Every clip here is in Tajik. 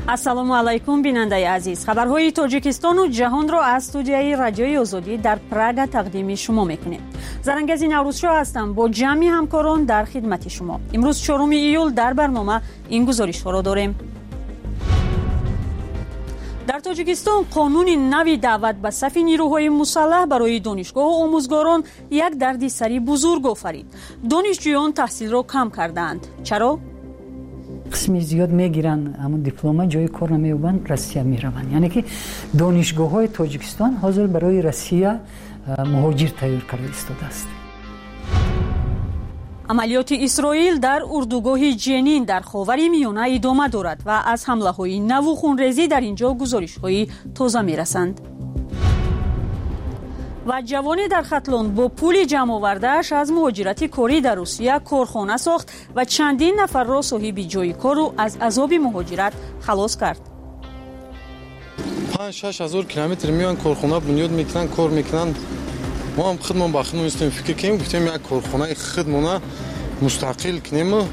السلام علیکم بیننده عزیز، خبرهای تاجیکستان و جهان را از استودیوی رادیوی آزادی در پراگ تقدیم شما میکنیم. زرنگزی نوروزشاه هستم با جمعی همکاران در خدمت شما. امروز 4 ایول در برنامه این گزارش ها را داریم. در تاجیکستان قانون نوی دعوت به صف نیروهای مسلح برای دانشگاه و آموزگاران یک دردسری بزرگ آفرید. دانشجویان تحصیل را کم کردند. چرا؟ قسمی زیاد میگیرن اما دیپلم جای کار نمیوبن روسیه میروند. یعنی که دانشگاه های تاجیکستان حاضر برای روسیه مهاجر تیار کرده ایستاده است. عملیات اسرائیل در اردوگاه جنین در خاور میانه ادامه دارد و از حمله های نو و خونریزی در اینجا گزارش های تازه میرسند. و جوانی در ختلان با پول جمع آورده‌اش از مهاجرت کاری در روسیه کارخانه ساخت و چندین نفر را صاحب جای کار و از عذاب مهاجرت خلاص کرد. 5-6 هزار کیلومتر میان کارخانه بنیاد میکنن، کار میکنن. ما هم خودمون با خودمون استیم فکر کنیم گفتیم یک کارخانه خودمون مستقل کنیم.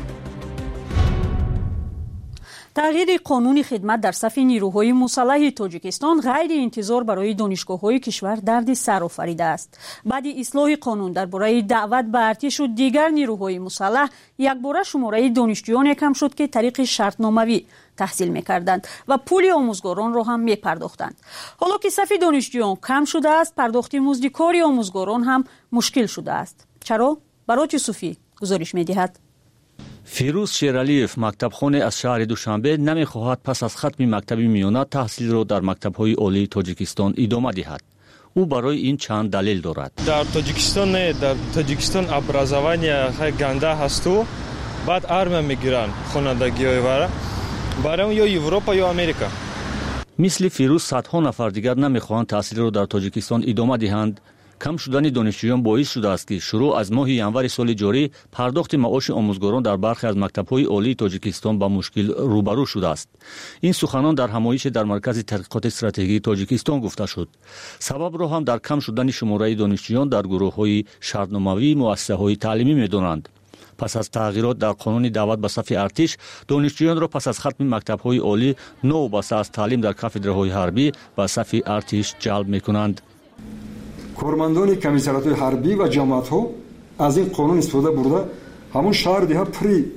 تغییر قانون خدمت در صف نیروهای مسلح تاجیکستان غیر انتظار برای دانشگاه‌های کشور دردسر آفریده است. بعد اصلاح قانون درباره دعوت به ارتش و دیگر نیروهای مسلح، یکباره شماره دانشجویان کم شد که طریق شرطنامه‌ای تحصیل می‌کردند و پول آموزگاران را هم می‌پرداختند. حالا که صف دانشجویان کم شده است، پرداخت مزد کاری آموزگاران هم مشکل شده است. چرا؟ برات یوسفی گزارش می‌دهد. فیروز شیرالیف مکتبخانه از شهر دوشنبه نمیخواهد پس از ختم مکتب میانه تحصیل را در مکتب‌های عالی تاجیکستان ادامه دهد. او برای این چند دلیل دارد. در تاجیکستان образование گنده هست و بعد ارم میگیرن خوانندگی برای یا اروپا یا امریکا. مثل فیروز صدها نفر دیگر نمیخواهند تحصیل را در تاجیکستان ادامه دهند. کم شدن دانشجویان باعث شده است که شروع از ماه ینور سال جاری پرداخت معاش آموزگاران در برخی از مکتب‌های عالی تاجیکستان با مشکل روبرو شده است. این سخنان در همایش در مرکز تحقیقات استراتژیکی تاجیکستان گفته شد. سبب را هم در کم شدن شماره دانشجویان در گروه‌های شرطنامه‌ای مؤسسه‌های تعلیمی می‌دانند. پس از تغییرات در قانون دعوت به صف ارتش، دانشجویان را پس از ختم مکتب‌های عالی نو بسته از تعلیم در کافدرهای حربی به صف ارتش جلب می‌کنند. کارمندان کمیسریات حربی و جماعت ها از این قانون استفاده برده همون شهر دیگه پری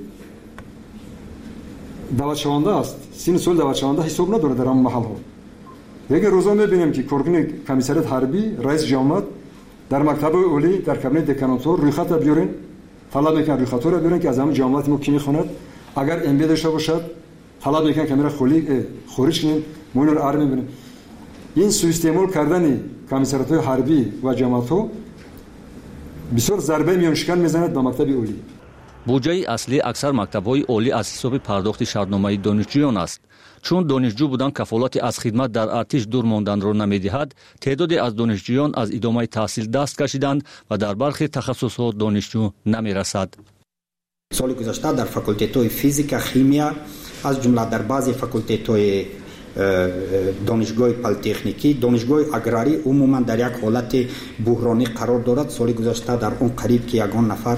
دعوتشونده است. سین سال دعوتشونده حساب نداره در همون محل ها. یک روزا میبینیم که کارکن کمیسریات حربی رئیس جماعت در مکتب عالی در کابینت دکاناتور روی خط بیارن، طلب میکنن روی خط رو بیارن که از همون جماعت ما کی میخواند اگر ام بی داشته باشد طلب میکنن کامرا خارج کنین مونر ارمی ببینیم. این سوء استعمال کردن کمیسریات حربی و جماعت ها بسیار ضربه میانشکن میزند به مکتب عالی. بودجه اصلی اکثر مکتب‌های عالی از حساب پرداخت شرطنامه دانشجویان است. چون دانشجو بودن کفالت از خدمت در ارتش دور ماندن را نمیدهد، تعدادی از دانشجویان از ادامه تحصیل دست کشیدند و در برخی تخصصات دانشجو نمیرسد. سال گذشته در فاکولته‌های فیزیک، شیمیا از جمله در بعضی فاکولته‌های دانشگاه پلی‌تکنیکی، دانشگاه اگراری عموما در یک حالت بحرانی قرار دارد. سال گذشته در اون قریب که یگان نفر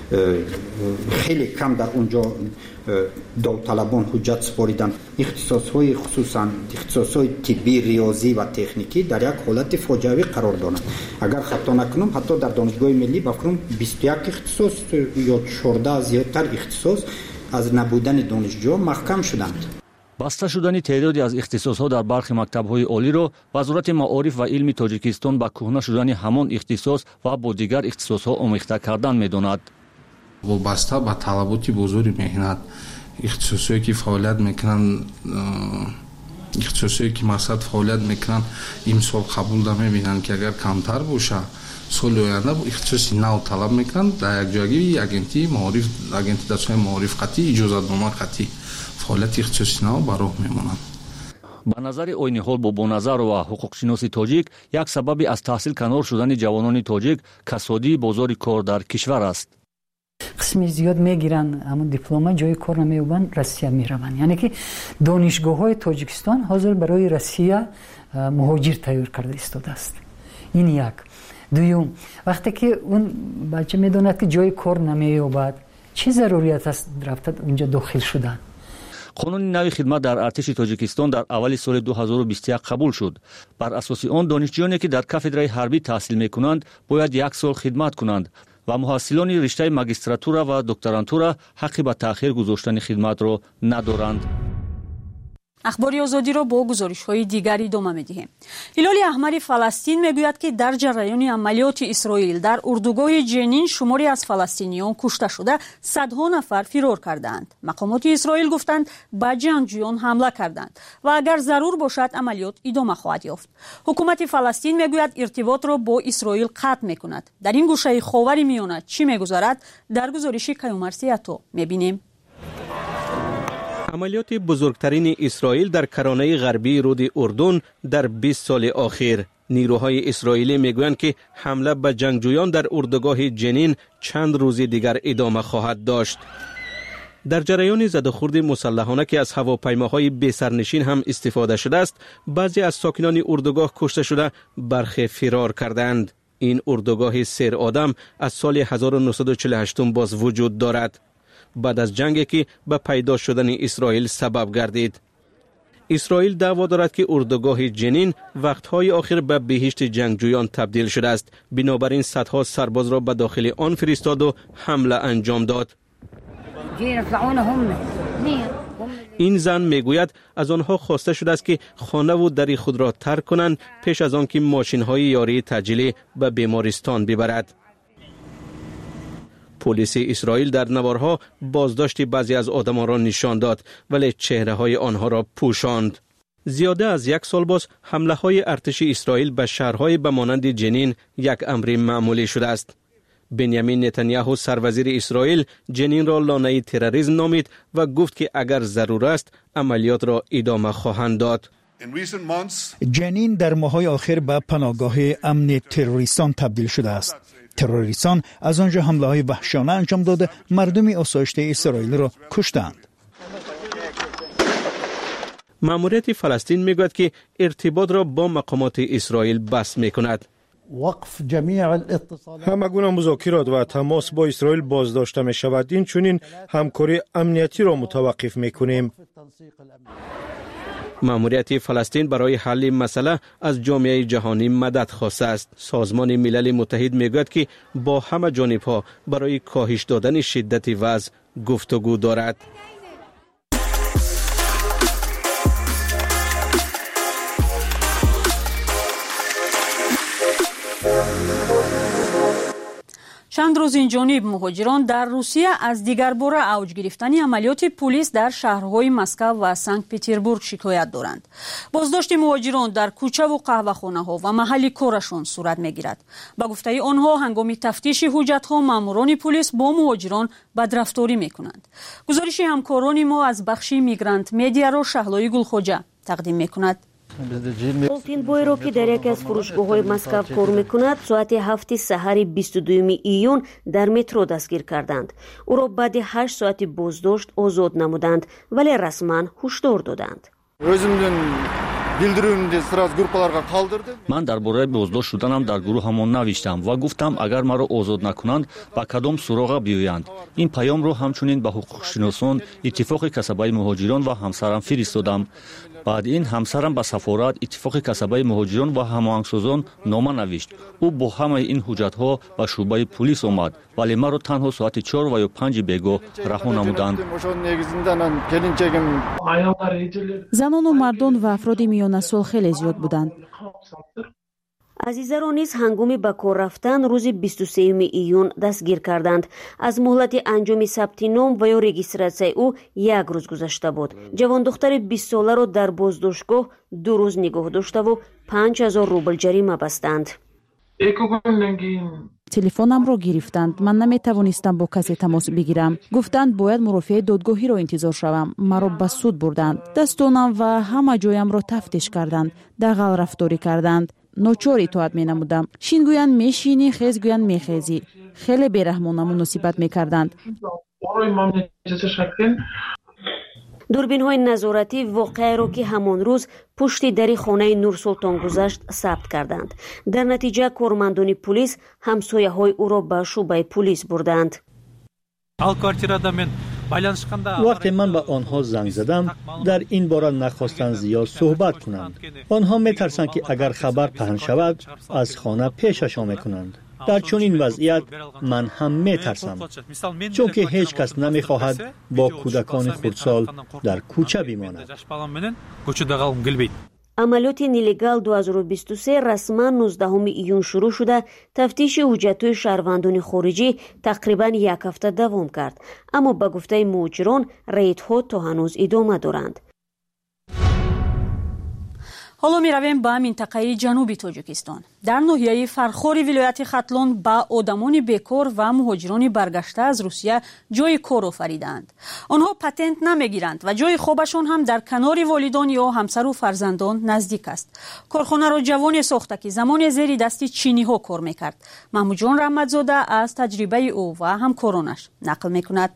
خیلی کم در اونجا داوطلبان حجت سپاریدند. اختصاص‌های خصوصا اختصاص‌های طبی، ریاضی و تکنیکی در یک حالت فاجعه‌ای قرار دارند. اگر خطا نکنم حتی در دانشگاه ملی بفرم 21 اختصاص یا 14 زیادتر اختصاص از نبودن دانشجو محکم شدند. بسته شدن تعدادی از اختصاص‌ها در برخی مکتب‌های عالی را وزارت معارف و علم تاجیکستان با کهنه شدن همان اختصاص و با دیگر اختصاص‌ها آمیخته کردن می‌داند. وابسته به طلبات بزرگ می‌هند اختصاصی که فعالیت می‌کنند، اختصاصی که مقصد فعالیت می‌کنند امسال قبول نمی‌بینند که اگر کمتر باشه سال آینده اختصاص نو طلب می‌کنند. در یک جایی اگنتی معارف، اگنتی دستگاه معارف قطعی اجازه‌نامه قطعی فعالیت اختصاصی نو بر راه میمانند. به نظر عین حال با نظر و حقوقشناس تاجیک یک سبب از تحصیل کنار شدن جوانان تاجیک کسادی بازار کار در کشور است. قسمی زیاد میگیرن اما دیپلم جای کار نمیوبن روسیه میروند. یعنی که دانشگاه های تاجیکستان حاضر برای روسیه مهاجر تیار کرده ایستاده است. این یک. دوم، وقتی که اون بچه میداند که جای کار نمییابد چه ضروریت است رفت اونجا داخل شدن؟ қонуни нави хидмат дар артиши тоҷикистон дар аввали соли 2021 қабул шуд. Бар асоси он донишҷӯёне ки дар кафедраи ҳарбӣ таҳсил мекунанд бояд 1 сол хидмат кунанд ва муҳассилони риштаи магистратура ва докторантура ҳаққи ба таъхир гузоштани хидматро надоранд. اخباری آزادی را با گزارش‌های دیگری ادامه می‌دهیم. هلال احمر فلسطین میگوید که در جریان عملیات اسرائیل در اردوگاه جنین شماری از فلسطینیان کشته شده، صدها نفر فرار کردند. مقامات اسرائیل گفتند به جنگجویان حمله کردند و اگر ضرور باشد عملیات ادامه خواهد یافت. حکومت فلسطین میگوید ارتباط را با اسرائیل قطع می‌کند. در این گوشه خاور میانه چی می‌گذرد؟ در گزارش کیومرثی عطا می‌بینیم. عملیات بزرگترین اسرائیل در کرانه غربی رود اردن در 20 سال اخیر. نیروهای اسرائیلی میگویند که حمله به جنگجویان در اردوگاه جنین چند روز دیگر ادامه خواهد داشت. در جریان زدوخورد مسلحانه که از هواپیماهای بی سرنشین هم استفاده شده است، بعضی از ساکنان اردوگاه کشته شده، برخی فرار کردند. این اردوگاه سیر آدم از سال 1948 باز وجود دارد. بعد از جنگی که به پیدا شدن اسرائیل سبب گردید. اسرائیل دعوا دارد که اردوگاه جنین وقتهای آخر به بهشت جنگجویان تبدیل شده است. بنابراین صدها سرباز را به داخل آن فرستاد و حمله انجام داد. این زن میگوید از آنها خواسته شده است که خانه و در خود را ترک کنند پیش از آن که ماشین‌های یاری تجلی به بیمارستان ببرد. پلیس اسرائیل در نوارها بازداشت بعضی از آدمان را نشان داد ولی چهره های آنها را پوشاند. زیاده از 1 سال باز حمله های ارتش اسرائیل به شهرهای به مانند جنین یک امر معمولی شده است. بنیامین نتانیاهو سروزیر اسرائیل جنین را لانه تروریسم نامید و گفت که اگر ضرور است عملیات را ادامه خواهند داد. جنین در ماه‌های آخر به پناهگاه امن تروریستان تبدیل شده است. تروریستان از آنجا حمله‌های وحشیانه انجام داده مردم آسایشته اسرائیل را کشتند. ماموریت فلسطین میگوید که ارتباط را با مقامات اسرائیل بس میکند. وقف جمیع الاتصالات همه گونه مذاکرات و تماس با اسرائیل بازداشته می شود. این چنین همکاری امنیتی را متوقف میکنیم. ماموریت فلسطین برای حل مسئله از جامعه جهانی مدد خواسته است. سازمان ملل متحد میگوید که با همه جانب‌ها برای کاهش دادن شدت وضع گفتگو دارد. چند روز این جانب مهاجران در روسیه از دیگر باره اوج گرفتن عملیات پلیس در شهرهای مسکو و سنت پترزبورگ شکایت دارند. بازداشت مهاجران در کوچه و قهوه‌خانه ها و محل کارشان صورت میگیرد. با گفته آنها هنگام تفتیش حجت ها ماموران پلیس با مهاجران بدرفتاری میکنند. گزارش همکاران ما از بخش میگرانت مدیا را شهلای گلخوجه تقدیم میکند. Олтинбойро ки дар яке аз фурӯшгоҳҳои Москав кор мекунад, соати 7 саҳари 22 июн дар метро дастгир карданд. ӯро баъди 8 соати боздошт озод намуданд, вале расман ҳушдор доданд. ман дар бораи боздошт шуданам дар гурӯҳамон навиштам ва гуфтам агар маро озод накунанд ба кадом суроға биёянд. ин паёмро ҳамчунин ба ҳуқуқшиносон, иттифоқи касабаи муҳоҷирон ва ҳамсарам фиристодам. баъди ин ҳамсарам ба сафорат, иттифоқи касабаи муҳоҷирон ва ҳамоҳангсозон нома навишт. ӯ бо ҳамаи ин ҳуҷҷатҳо ба шӯъбаи пулис омад, вале маро танҳо соати 4 ва ё 5 бегоҳ раҳо намуданд. занону мардон ва афроди миёнасол хеле зиёд буданд. азизаро низ ҳангоми ба кор рафтан рӯзи 23 июн дастгир карданд. аз муҳлати анҷоми сабти ном ва ё регистратсияи ӯ 1 рӯз гузашта буд. ҷавондухтари 20 соларо дар боздоштгоҳ 2 рӯз нигоҳ доштаву 5000 рубл ҷарима бастанд. телефонамро гирифтанд. ман наметавонистам бо касе тамос бигирам. гуфтанд бояд мурофиаи додгоҳиро интизор шавам. маро ба суд бурданд. дастонам ва ҳама ҷоямро тафтиш карданд. дағал рафторӣ карданд. ночор итоат менамудам. шин гӯянд мешинӣ, хез гӯянд мехезӣ. хеле бераҳмона муносибат мекарданд. дурбинҳои назоратӣ воқеаеро ки ҳамон рӯз пушти дари хонаи нурсултон гузашт сабт карданд. дар натиҷа кормандони пулис ҳамсояҳои ӯро ба шӯъбаи пулис бурданд. ал квартирада мен وقتی من به آنها زنگ زدم در این باره نخواستند زیاد صحبت کنند. آنها میترسند که اگر خبر پهن شود از خانه پیششان میکنند. در چنین وضعیت من هم میترسم، چون که هیچ کس نمیخواهد با کودکان خردسال در کوچه بماند. عملیات نیلیگال 2023 رسما 19 ایون شروع شده. تفتیش حجت‌های شهروندان خارجی تقریبا یک هفته دوام کرد، اما به گفته مهاجران ریدها تا هنوز ادامه دارند. حالا می رویم به منطقه جنوبی تاجیکستان. در ناحیه فرخاری ولایت ختلان با آدمان بیکار و مهاجران برگشته از روسیه جای کار آفریدند. آنها پتنت نمیگیرند و جای خوبشان هم در کنار والدان یا همسر و فرزندان نزدیک است. کارخانه را جوان ساخته که زمان زیر دستی چینی ها کار میکرد. محمود جان رحمتزاده از تجربه او و همکارانش نقل میکند.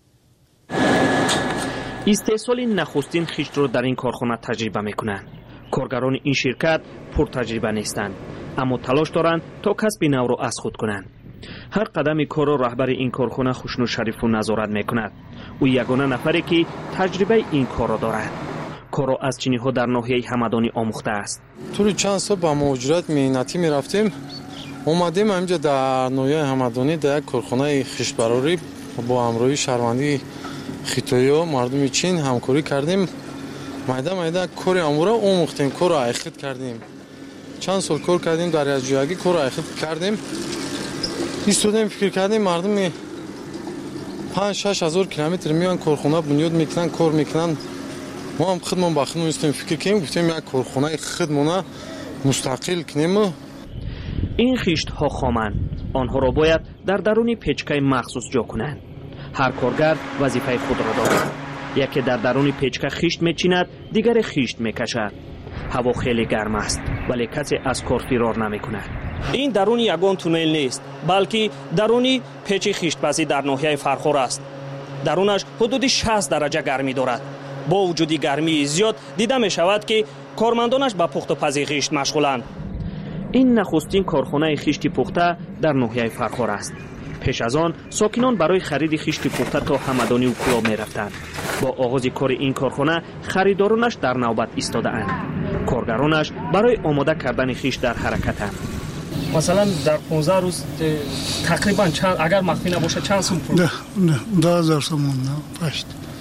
استحصال نخستین خشت را در این کارخانه تجربه میکنند. کارگران این شرکت پر تجربه نیستند، اما تلاش دارند تا کسب نو را از خود کنند. هر قدم کار را رهبر این کارخانه خوشنود شریفو نظارت میکند. او یگانه نفری که تجربه این کار را دارد. کار را از چینی ها در ناحیه همدانی آموخته است. طول چند سال با مهاجرت مهنتی میرفتیم. اومدیم اینجا در ناحیه همدانی در یک کارخانه خشتبراری با همراهی شهروندی خیتایی و مردم چین همکاری کردیم. майда кори амура омӯхтем, корро айхид кардем. Чанд сол кор кардем, дар яҷоягӣ корро айхид кардем. истодем фикр кардем, мардуми 5-6 ҳазор километр меоянд, корхона бунёд мекунанд, кор мекунанд. мо ҳам худмон ба худмон истодем фикр кардем, гуфтем як корхонаи худмона мустақил кунему. ин хиштҳо хоманд. онҳоро бояд дар даруни печкаи махсус ҷо кунанд. ҳар коргар вазифаи худро дорад. یکی در درون پیچکه خشت میچیند، دیگری خشت میکشد. هوا خیلی گرم است ولی کسی از کار فرار نمیکند. این درون یگان تونل نیست، بلکه درون پیچ خشتپزی در ناحیه فرخار است. درونش حدود 60 درجه گرمی دارد. با وجود گرمی زیاد دیده می شود که کارمندانش به پخت‌وپزی خشت مشغولند. این نخستین کارخانه خشت پخته در ناحیه فرخار است. پیش از آن ساکنان برای خرید خشت پخته تا همدانی و کلاب می رفتند. با آغاز کار این کارخانه خریدارانش در نوبت ایستاده اند. کارگرانش برای آماده کردن خشت در حرکتند. مثلا در 15 روز تقریبا چند، اگر مخفی نباشه چند سوم پول؟ نه 10000 سومون پشت.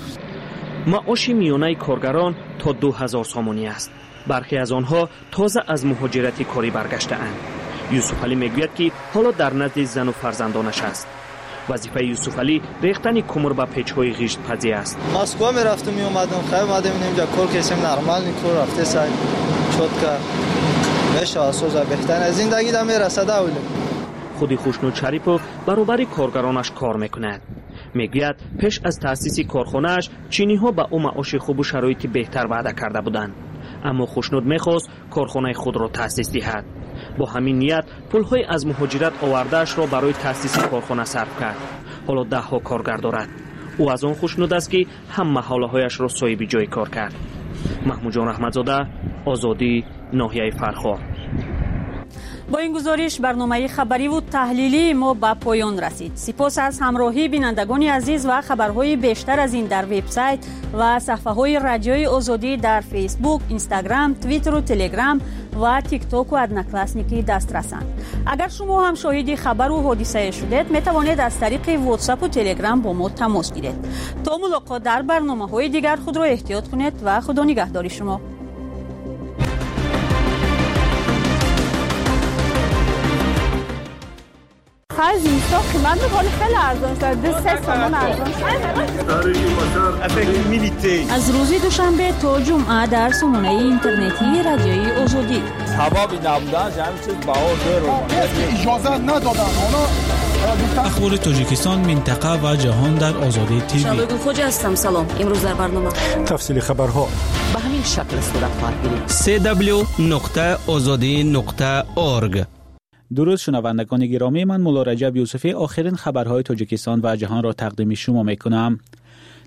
معاش میانه کارگران تا 2000 سومونی است. برخی از آنها تازه از مهاجرت کاری برگشته اند. یوسف علی میگوید که حالا در نزد زن و فرزندانش است. وظیفه یوسف علی ریختن کمر به پیچ‌های خشت پزی است. مسکو میرفتم میومدم، خیلی اومدم اینجا کار کردم، نرمال کار رفته سای چوتکا میشه اساسا بهتر زندگی دم میرسد اول. خودی خوشنود شریفوف برابر کارگرانش کار میکند. میگوید پیش از تأسیس کارخانه‌اش چینی‌ها به او معاش خوب و شرایط بهتر وعده کرده بودند، اما خوشنود میخواست کارخانه خود را تأسیس دهد. با همین نیت پول‌های از مهاجرت آورده‌اش را برای تأسیس کارخانه صرف کرد. حالا 10 کارگر دارد. او از آن خوشنود است که همه حاله‌هایش را صاحب جای کار کرد. محمود جان رحمتزاده، آزادی، ناحیه فرخار. با این گزارش برنامه خبری و تحلیلی ما به پایان رسید. سپاس از همراهی بینندگان عزیز و خبرهای بیشتر از این در وبسایت و صفحه‌های رادیوی آزادی در فیسبوک، اینستاگرام، توییتر و تلگرام و تیک تاک و ادناکلاسنیکی دسترسند. اگر شما هم شاهد خبر و حادثه شدید می توانید از طریق واتساپ و تلگرام با ما تماس گیرید. تا ملاقات در برنامه‌های دیگر خود را احتیاط کنید و خدا نگهدار شما. از اینستا قیمت می‌کنه خیلی ارزان شده، 3 تومان ارزان شده. از روز دوشنبه تا جمعه در سامانه اینترنتی رادیوی آزادی. سبب نبودن همین چیز باور اجازه ندادن اونا. اخبار تاجیکستان، منطقه و جهان در آزادی تیوی. شادو خوج هستم. سلام. امروز در برنامه تفصیل خبرها به همین شکل صورت خواهد گرفت. www.azadi.org. درود شنوندگان گرامی، من مولا رجب یوسفی آخرین خبرهای تاجیکستان و جهان را تقدیم شما میکنم.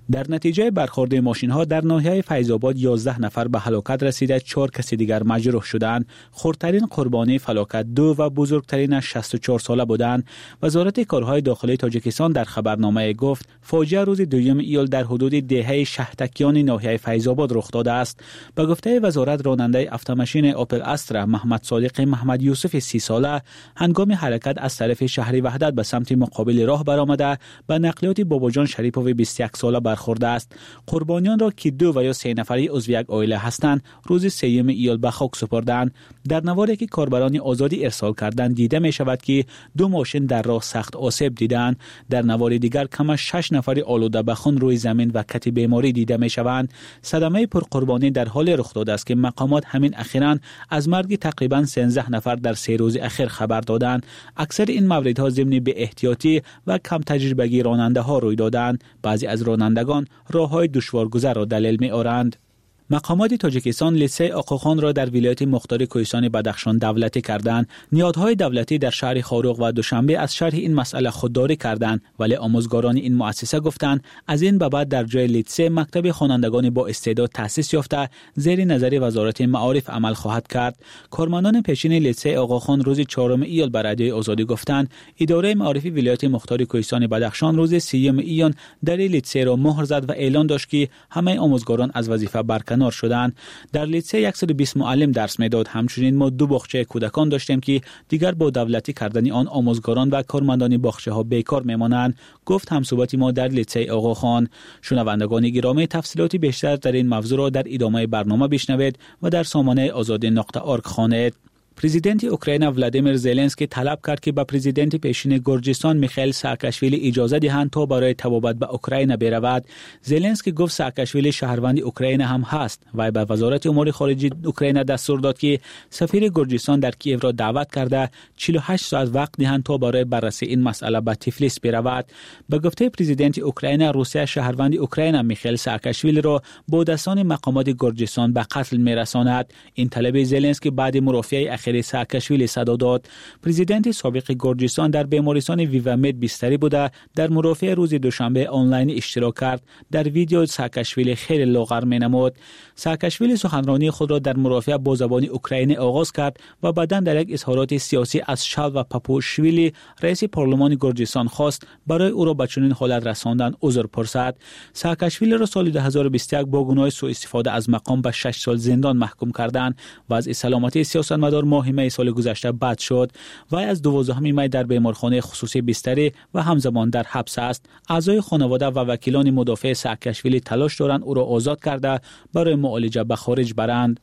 در نتیجه برخورد ماشین‌ها در ناحیه فیض‌آباد 11 نفر به هلاکت رسیده، 4 کس دیگر مجروح شدند. خردترین قربانی فلاکت 2 و بزرگترین 64 ساله بودند. وزارت کارهای داخلی تاجیکستان در خبرنامه گفت فاجعه روز 2 ایول در حدود دهه شهتکیان ناحیه فیض‌آباد رخ داده است. به گفته وزارت، راننده اتومبیل اپل استرا محمد صادق محمد یوسف 30 ساله هنگام حرکت از طرف شهر وحدت به سمت مقابل راه برآمده به نقلیات باباجان شریپوف 21 ساله برخورده است. قربانیان را که 2 و یا 3 نفری عضو یک عائله هستند روز 3 ایول به خاک سپردند. در نواری که کاربران آزادی ارسال کردند دیده می شود که 2 ماشین در راه سخت آسیب دیدند. در نوار دیگر کم 6 نفری آلوده به خون روی زمین و کت بیماری دیده می شوند. صدمه پرقربانی در حال رخ داده است که مقامات همین اخیراً از مرگ تقریباً 13 نفر در 3 روز اخیر خبر دادند. اکثر این موردها ضمن بی احتیاطی و کم تجربگی راننده ها روی دادند. بعضی از رانندگان راههای دشوارگذر را دلیل می آورند. مقامات تاجیکستان لیسه آقاخان را در ولایت مختار کوهستان بدخشان دولتی کردند. نهادهای دولتی در شهر خاروق و دوشنبه از شرح این مسئله خودداری کردند، ولی آموزگاران این مؤسسه گفتند از این به بعد در جای لیسه مکتب خوانندگان با استعداد تأسیس یافته زیر نظر وزارت معارف عمل خواهد کرد. کارمندان پیشین لیسه آقاخان روز 4 ایول به رادیوی آزادی گفتند اداره معارفی ولایت مختار کوهستان بدخشان روز 3 ایول در لیسه را مهر زد و اعلان داشت که همه آموزگاران از وظیفه برکنار شدند. در لیسه 120 معلم درس میداد. همچنین ما 2 باغچه کودکان داشتیم که دیگر با دولتی کردن آن آموزگاران و کارمندان باغچه ها بیکار میمانند، گفت همصحبت ما در لیسه آقاخان. شنوندگان گرامی، تفصیلات بیشتر در این موضوع را در ادامه برنامه بشنوید و در سامانه azadi.org خوانید. پرزیدنت اوکراین ولادیمیر زلنسکی طلب کرد که به پرزیدنت پیشین گرجستان میخائیل ساکاشویلی اجازه دهند تا برای تبابت به اوکراین برود. زلنسکی گفت ساکاشویلی شهروند اوکراین هم هست و به وزارت امور خارجه اوکراین دستور داد که سفیر گرجستان در کیف را دعوت کرده 48 ساعت وقت دهند تا برای بررسی این مسئله به تفلیس برود. به گفته پرزیدنت اوکراین، روسیه شهروند اوکراین میخائیل ساکاشویلی را با دستان مقامات گرجستان به قتل میرساند. این طلب زلنسکی بعد مرافعه اخیر ساکاشویلی صدا داد. پرزیدنت سابق گرجستان در بیمارستان ویوامد بستری بوده. در مرافعه روز دوشنبه آنلاین اشتراک کرد. در ویدیو ساکاشویلی خیلی لاغر می‌نمود. ساکاشویلی سخنرانی خود را در مرافعه با زبان اوکراینی آغاز کرد و بعداً در یک اظهارات سیاسی از شال و پاپوشویلی رئیس پارلمان گرجستان خواست برای او را به چنین حالت رساندن عذر پرسد. ساکاشویلی را سال 2021 با گناه سوء استفاده از مقام به 6 سال زندان محکوم کردند. وضع سلامتی سیاستمدار ماه می سال گذشته بد شد. وی از 12 می در بیمارخانه خصوصی بستری و همزمان در حبس است. اعضای خانواده و وکیلان مدافع ساکاشویلی تلاش دارند او را آزاد کرده برای معالجه به خارج برند.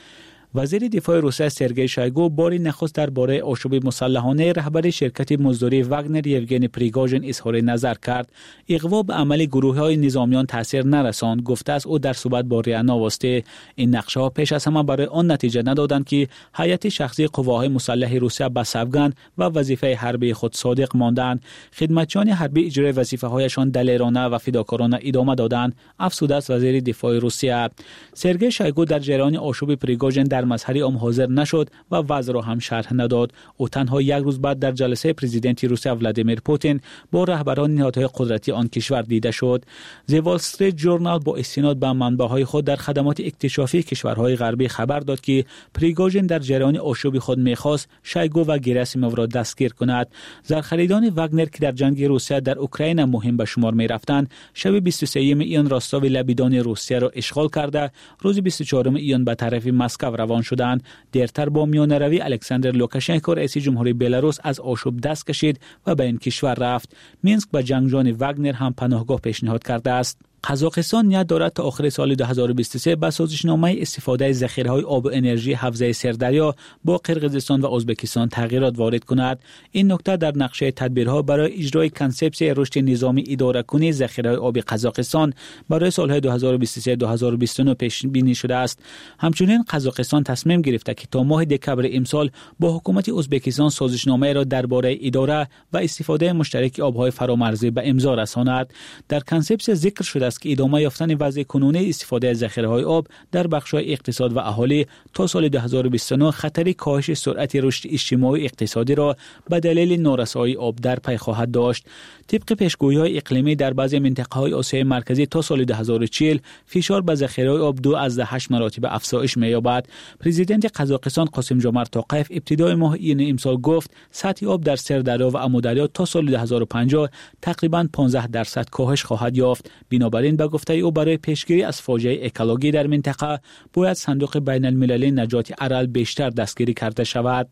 وزیر دفاع روسیه سرگئی شایگو بار نخست درباره آشوب مسلحانه رهبر شرکت مزدوری واگنر یوگنی پریگوژین اظهار نظر کرد. اغوا به عمل گروه‌های نظامیان تاثیر نرساند، گفته است او در صحبت با ریا نواسته. این نقشه‌ها پیش از همه برای آن نتیجه ندادند که هیئت شخصی قواهای مسلح روسیه به سوگند و وظیفه حربی خود صادق ماندند. خدمتچیان حربی اجرای وظیفه‌هایشان دلیرانه و فداکارانه ادامه دادند، افزوده است وزیر دفاع روسیه. سرگئی شایگو در جریان آشوب پریگوژین در مظهر عام حاضر نشد و وضع را هم شرح نداد. او تنها 1 روز بعد در جلسه پرزیدنت روسیه ولادیمیر پوتین با رهبران نهادهای قدرتی آن کشور دیده شد. The Wall Street Journal با استناد به منبع‌های خود در خدمات اکتشافی کشورهای غربی خبر داد که پریگوژین در جریان آشوب خود می‌خواست شایگو و گراسیموف را دستگیر کند. زرخریدان واگنر که در جنگ روسیه در اوکراین مهم به شمار می‌رفتند، شب 23 ایون راستاو لبیدان روسیه را اشغال کرده، روز 24 ایون به طرف مسکو روان شدند. دیرتر با میانه‌روی الکساندر لوکاشنکو رئیس جمهوری بلاروس از آشوب دست کشید و به این کشور رفت. مینسک به جنگجویان واگنر هم پناهگاه پیشنهاد کرده است. قزاقستان نیت دارد تا آخر سال 2023 به سازشنامه استفاده ذخیره‌های آب و انرژی حوزه سردریا با قرقیزستان و ازبکستان تغییرات وارد کند. این نکته در نقشه تدبیرها برای اجرای کنسپسیون رشد نظامی اداره‌کنی ذخیره‌های آب قزاقستان برای سال‌های 2023-2029 پیش بینی شده است. همچنین قزاقستان تصمیم گرفته که تا ماه دکمبر امسال با حکومت ازبکستان سازشنامه را درباره اداره و استفاده مشترک آب‌های فرامرزی به امضا رساند. در کنسپسیون ذکر شده است که ادامه یافتن وضع کنونی استفاده از ذخیره‌های آب در بخش‌های اقتصاد و اهالی تا سال 2029 خطر کاهش سرعت رشد اجتماعی اقتصادی را به دلیل نارسایی آب در پی خواهد داشت. طبق پیشگویی‌های اقلیمی در بعضی منطقه‌های آسیای مرکزی تا سال 2040 فشار به ذخیره‌های آب 2.8 مراتب افزایش می‌یابد. پرزیدنت قزاقستان قاسم جمعت توقیف ابتدای ماه ایون امسال گفت سطح آب در سردریا و امودریا تا سال 2050 تقریباً 15% کاهش خواهد یافت. بنابراین به گفته او برای پیشگیری از فاجعه اکولوژی در منطقه باید صندوق بین المللی نجات ارل بیشتر دستگیری کرده شود.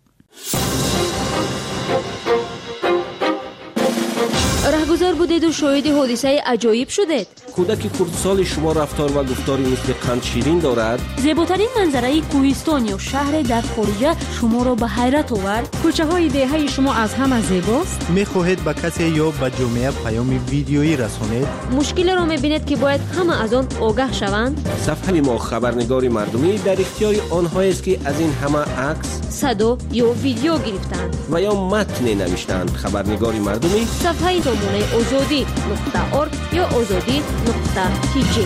رهگذر بودید و شاهد حادثه عجایب شدید. کودک کردسال شما رفتار و گفتاری مثل قند شیرین دارد. زیباترین منظره کوهستان یا شهر در خارج شما را به حیرت آورد. کوچه های دهه شما از همه زیباست. میخواهید به کسی یا به جامعه پیام ویدیویی رسانید. مشکل را میبینید که باید همه از آن آگاه شوند. صفحه ما خبرنگار مردمی در اختیار آنهایی است که از این همه عکس، صدا یا ویدیو گرفتند و یا متن نوشتند. خبرنگار مردمی صفحه نمونه azadi.org یا azadi.tg.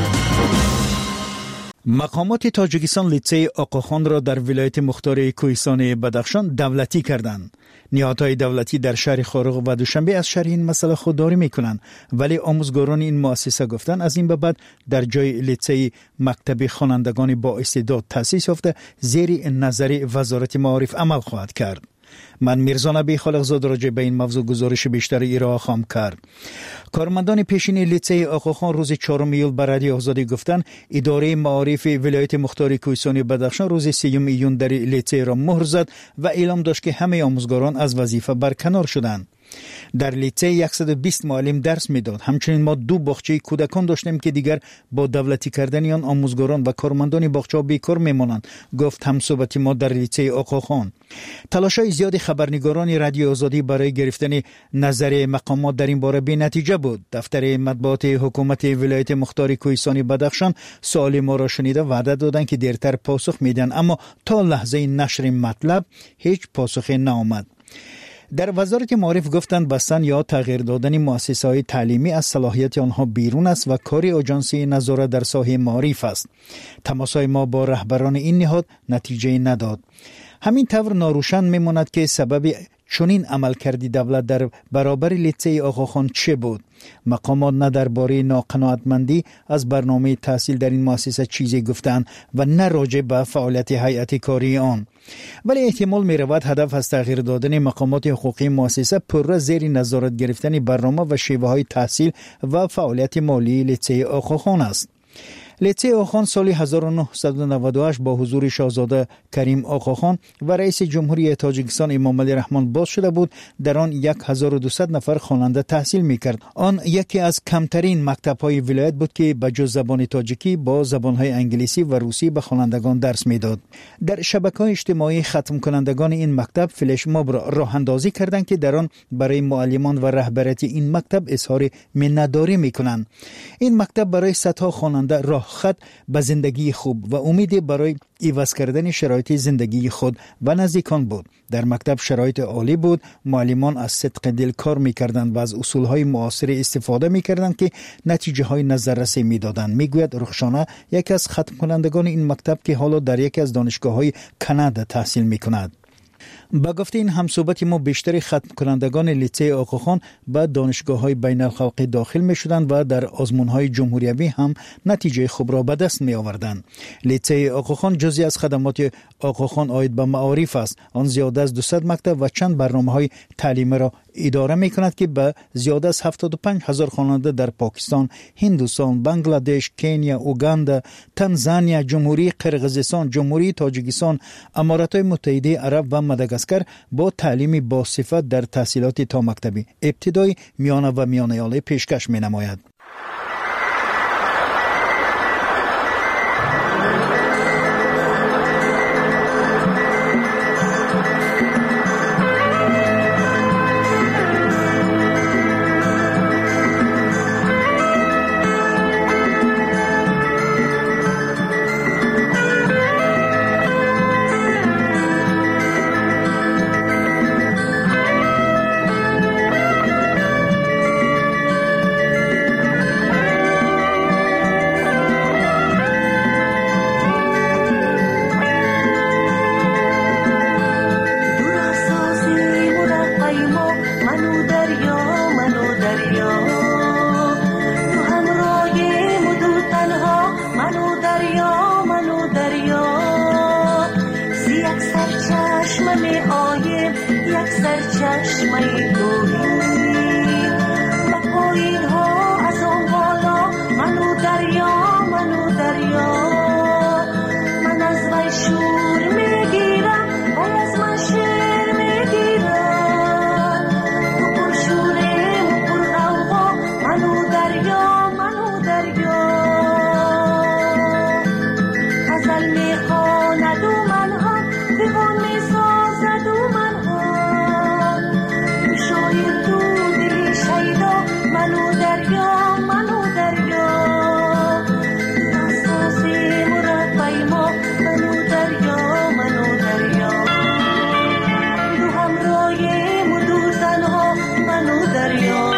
مقامات تاجیکستان لیسه آقاخان را در ولایت مختار کوهستان بدخشان دولتی کردند. نهادهای دولتی در شهر خارق و دوشنبه از شرح این مسئله خودداری میکنند، ولی آموزگاران این مؤسسه گفتند از این به بعد در جای لیسه مکتب خوانندگان با استعداد تأسیس یافته زیر نظر وزارت معارف عمل خواهد کرد. من میرزا نبی خالقزاد راجع به این موضوع گزارش بیشتر ارائه خواهم کرد. کارمندان پیشین لیسه آقاخان روز 4 ایول به رادیو آزادی گفتند اداره معارف ولایت مختار کوهستان بدخشان روز 3 ایون در لیسه را مهر زد و اعلام داشت که همه آموزگاران از وظیفه برکنار شدند. در لیسه 120 معلم درس میداد. همچنین ما 2 باغچه کودکان داشتیم که دیگر با دولتی کردن آن آموزگاران و کارمندان باغچه بیکار میمانند، گفت همصحبت ما در لیسه آقاخان. تلاش‌های زیاد خبرنگاران رادیو آزادی برای گرفتن نظر مقامات در این باره بی نتیجه بود. دفتر مطبوعات حکومت ولایت مختار کوهستان بدخشان سوال ما را شنیده وعده دادند که دیرتر پاسخ میدن، اما تا لحظه نشر مطلب هیچ پاسخی نآمد. در وزارت معارف گفتند بستن یا تغییر دادن مؤسسه‌های تعلیمی از صلاحیت آنها بیرون است و کاری آژانسی نظارت در ساحه معارف است. تماس‌های ما با رهبران این نهاد نتیجه نداد. همین طور ناروشن میماند که سبب چنین عملکردی دولت در برابر لیسه آقاخان چه بود. مقامات نه درباره ناقناعتمندی از برنامه تحصیل در این مؤسسه چیزی گفتند و نه راجع به فعالیت هیئت کاری آن. ولی احتمال می رود هدف از تغییر دادن مقامات حقوقی مؤسسه پر زیر نظارت گرفتن برنامه و شیوه های تحصیل و فعالیت مالی لیسه آقاخان است. لیسه آقاخان سال 1998 با حضور شاهزاده کریم آقاخان و رئیس جمهوری تاجیکستان امام علی رحمان باز شده بود. در آن 1200 نفر خواننده تحصیل می‌کرد. آن یکی از کمترین مکتب‌های ولایت بود که به جز زبان تاجیکی با زبان‌های انگلیسی و روسی به خوانندگان درس می‌داد. در شبکه‌های اجتماعی ختم کنندگان این مکتب فلش ماب را راه اندازی کردند که در آن برای معلمان و رهبریت این مکتب اظهار منتداری می‌کنند. این مکتب برای صدها خواننده راه خط به زندگی خوب و امیدی برای عوض کردن شرایط زندگی خود و نزدیکان بود. در مکتب شرایط عالی بود. معلمان از صدق دل کار می‌کردند و از اصول‌های معاصر استفاده می‌کردند که نتیجه‌های نظررسی می‌دادند. میگوید رخشانه یکی از ختم کنندگان این مکتب که حالا در یکی از دانشگاه‌های کانادا تحصیل می‌کند. با گفته این همصحبت ما بیشتر ختم کنندگان لیسه آقاخان به دانشگاه‌های بین الخلقی داخل می‌شدند و در آزمون‌های جمهوریوی هم نتیجه خوب را به دست می‌آوردند. لیسه آقاخان جزئی از خدمات آقاخان عاید به معارف است. آن زیاد از 200 مکتب و چند برنامه‌های تعلیمی را اداره می‌کند که به زیاد از 75000 خواننده در پاکستان، هندوستان، بنگلادش، کنیا، اوگاندا، تانزانیا، جمهوری قرقیزستان، جمهوری تاجیکستان، امارات متحده عرب و ماداگاسکار با تعلیم با صفت در تحصیلات تا مکتبی ابتدایی، میانه و میانه عالی پیشکش می‌نماید. سرچشمه تویی و پایین ها از آن بالا منو دریا من از وی شور میگیرم وی از من شیر میگیرم تو پر شوریم و پر غوغا منو دریا غزل میخواند و من هم دیوان میسازد و من هم شاید تو دلی شیدا منو دریا ناسازی مربی ما منو دریا دو همراهیم و دو تنها منو دریا.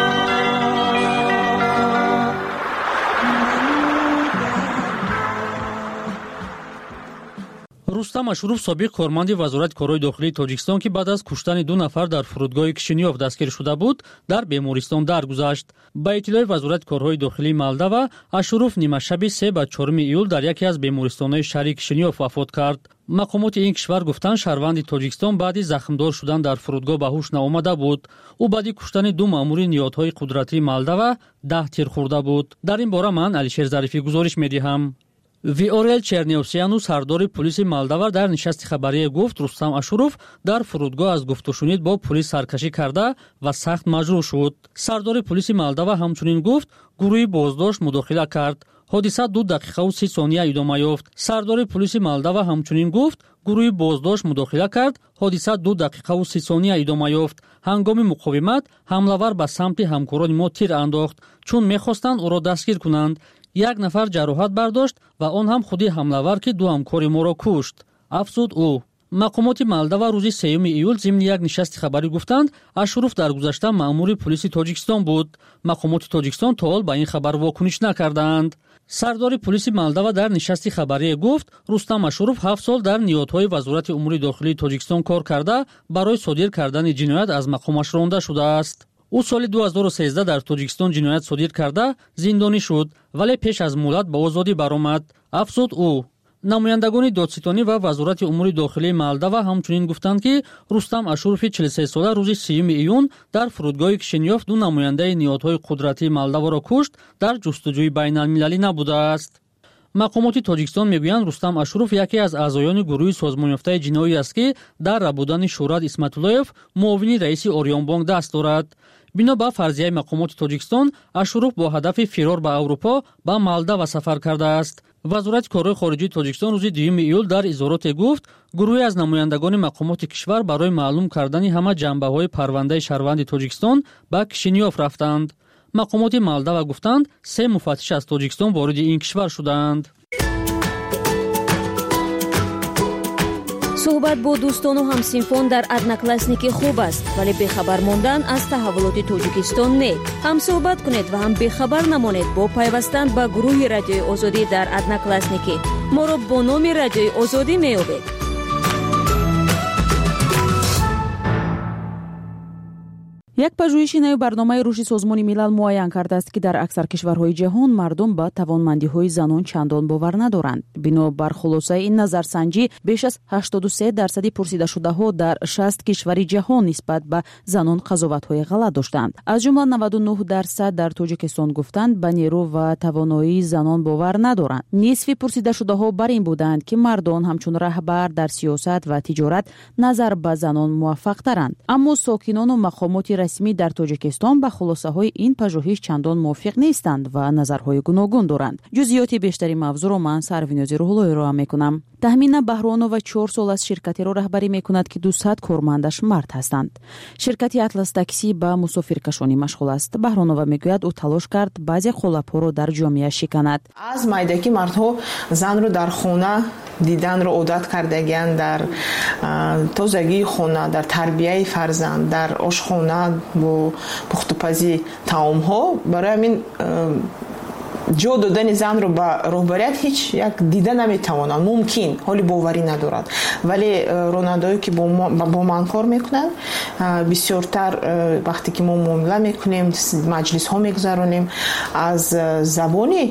рустам ашуров собиқ корманди вазорати корҳои дохилии тоҷикистон ки баъд аз куштани 2 нафар дар фурудгоҳи кишинёв дастгир шуда буд дар бемористон даргузашт. ба иттилои вазорати корҳои дохилии молдова ашуров нимашаби 3 ба 4 июл дар яке аз бемористонаи шаҳри кишинёв вафот кард. мақомоти ин кишвар гуфтанд шаҳрванди тоҷикистон баъди захмдор шудан дар фурудгоҳ ба ҳуш наомада буд. ӯ баъди куштани 2 маъмури ниҳодҳои қудратии молдова 10 тир хӯрда буд. дар ин бора ман алишер зарифӣ гузориш медиҳам. виорел черневсияну сардори полиси молдова дар нишасти хабарие гуфт рустам ашуров дар фурудгоҳ аз гуфтушунид бо полис саркашӣ карда ва сахт маҷрӯҳ шуд. сардори полиси молдова ҳамчунин гуфт гурӯҳи боздошт мудохила кард. ҳодиса 2 дақиқаву 30 сония идома ёфт. сардори полиси молдова ҳамчунин гуфт гурӯҳи боздошт мудохила кард. ҳодиса 2 дақиқаву 30 сония идома ёфт. ҳангоми муқовимат ҳамлавар ба самти ҳамкорони мо тир андохт чун мехостанд ӯро дастгир кунанд. 1 нафар ҷароҳат бардошт ва он ҳам худи ҳамлавар ки 2 ҳамкори моро кушт, афзуд ӯ. мақомоти молдова рӯзи 3 июл зимни як нишасти хабарӣ гуфтанд ашуров дар гузашта маъмури полиси тоҷикистон буд. мақомоти тоҷикистон то ҳол ба ин хабар вокуниш накардаанд. сардори полиси молдова дар нишасти хабарие гуфт рустам ашуров 7 сол дар ниҳодҳои вазорати умури дохилии тоҷикистон кор карда барои содир кардани ҷиноят аз мақомаш ронда шудааст. ӯ соли 2013 дар тоҷикистон ҷиноят содир карда зиндонӣ шуд, вале пеш аз муҳлат ба озодӣ баромад, афзуд ӯ. намояндагони додситонӣ ва вазорати умури дохилии молдова ҳамчунин гуфтанд ки рустам ашурови 43 сола рӯзи 3 июн дар фурудгоҳи кишинёв 2 намояндаи ниҳодҳои қудратии молдованро кушт дар ҷустуҷӯи байналмилалӣ набудааст. мақомоти тоҷикистон мегӯянд рустам ашуров яке аз аъзоёни гурӯҳи созмонёфтаи ҷиноӣ аст ки дар рабудани шӯҳрат исматуллоев муовини раиси орионбонк даст дорад. бино ба фарзияи мақомоти тоҷикистон ашуров бо ҳадафи фирор ба аврупо ба молдова сафар кардааст. вазорати корҳои хориҷии тоҷикистон рӯзи 2 июл дар изҳороте гуфт гурӯҳе аз намояндагони мақомоти кишвар барои маълум кардани ҳама ҷанбаҳои парвандаи шаҳрванди тоҷикистон ба кишинёв рафтанд. мақомоти молдова гуфтанд 3 муфаттиш аз тоҷикистон вориди ин кишвар шудаанд. суҳбат бо дӯстону ҳамсинфон дар одноклассники хуб аст, вале бехабар мондан аз таҳаввулоти тоҷикистон не. ҳам суҳбат кунед ва ҳам бехабар намонед бо пайвастан ба гурӯҳи радиои озодӣ дар одноклассники. моро бо номи радиои озодӣ меёбед. як пажӯҳиши нави барномаи рушди созмони милал муайян кардааст ки дар аксар кишварҳои ҷаҳон мардум ба тавонмандиҳои занон чандон бовар надоранд. бино бар хулосаи ин назарсанҷӣ беш аз 83% пурсидашудаҳо дар 60 кишвари ҷаҳон нисбат ба занон қазоватҳои ғалат доштанд. аз ҷумла 99% дар тоҷикистон гуфтанд ба нерӯ ва тавоноии занон бовар надоранд. нисфи пурсидашудаҳо бар ин буданд ки мардон ҳамчун раҳбар дар сиёсат ва тиҷорат назар ба занон муваффақтаранд. аммо сокинону мақомоти расмӣ дар тоҷикистон ба хулосаҳои ин пажӯҳиш чандон мувофиқ нестанд ва назарҳои гуногун доранд. ҷузъиёти бештари мавзӯъро ман сарвинози рӯҳуллоҳ роа мекунам. таҳмина баҳронова 4 сол аз ширкатеро раҳбарӣ мекунад ки 200 кормандаш мард ҳастанд. ширкати атлас таксӣ ба мусофиркашонӣ машғул аст. баҳронова мегӯяд ӯ талош кард баъзе қолабҳоро дар ҷомеа шиканад. аз майдакӣ мардҳо занро дар хона диданро одат кардагиянд, дар тозагии хона, дар тарбияи фарзанд, дар ошхона бо пухтупазии таомҳо. барои ҳамин ҷо додани занро ба роҳбарият ҳеҷ як дида наметавонад, мумкин ҳоли боварӣ надорад. вале ронандое ки бо ман кор мекунанд бисёртар вақте ки мо муомила мекунем, маҷлисҳо мегузаронем, аз забони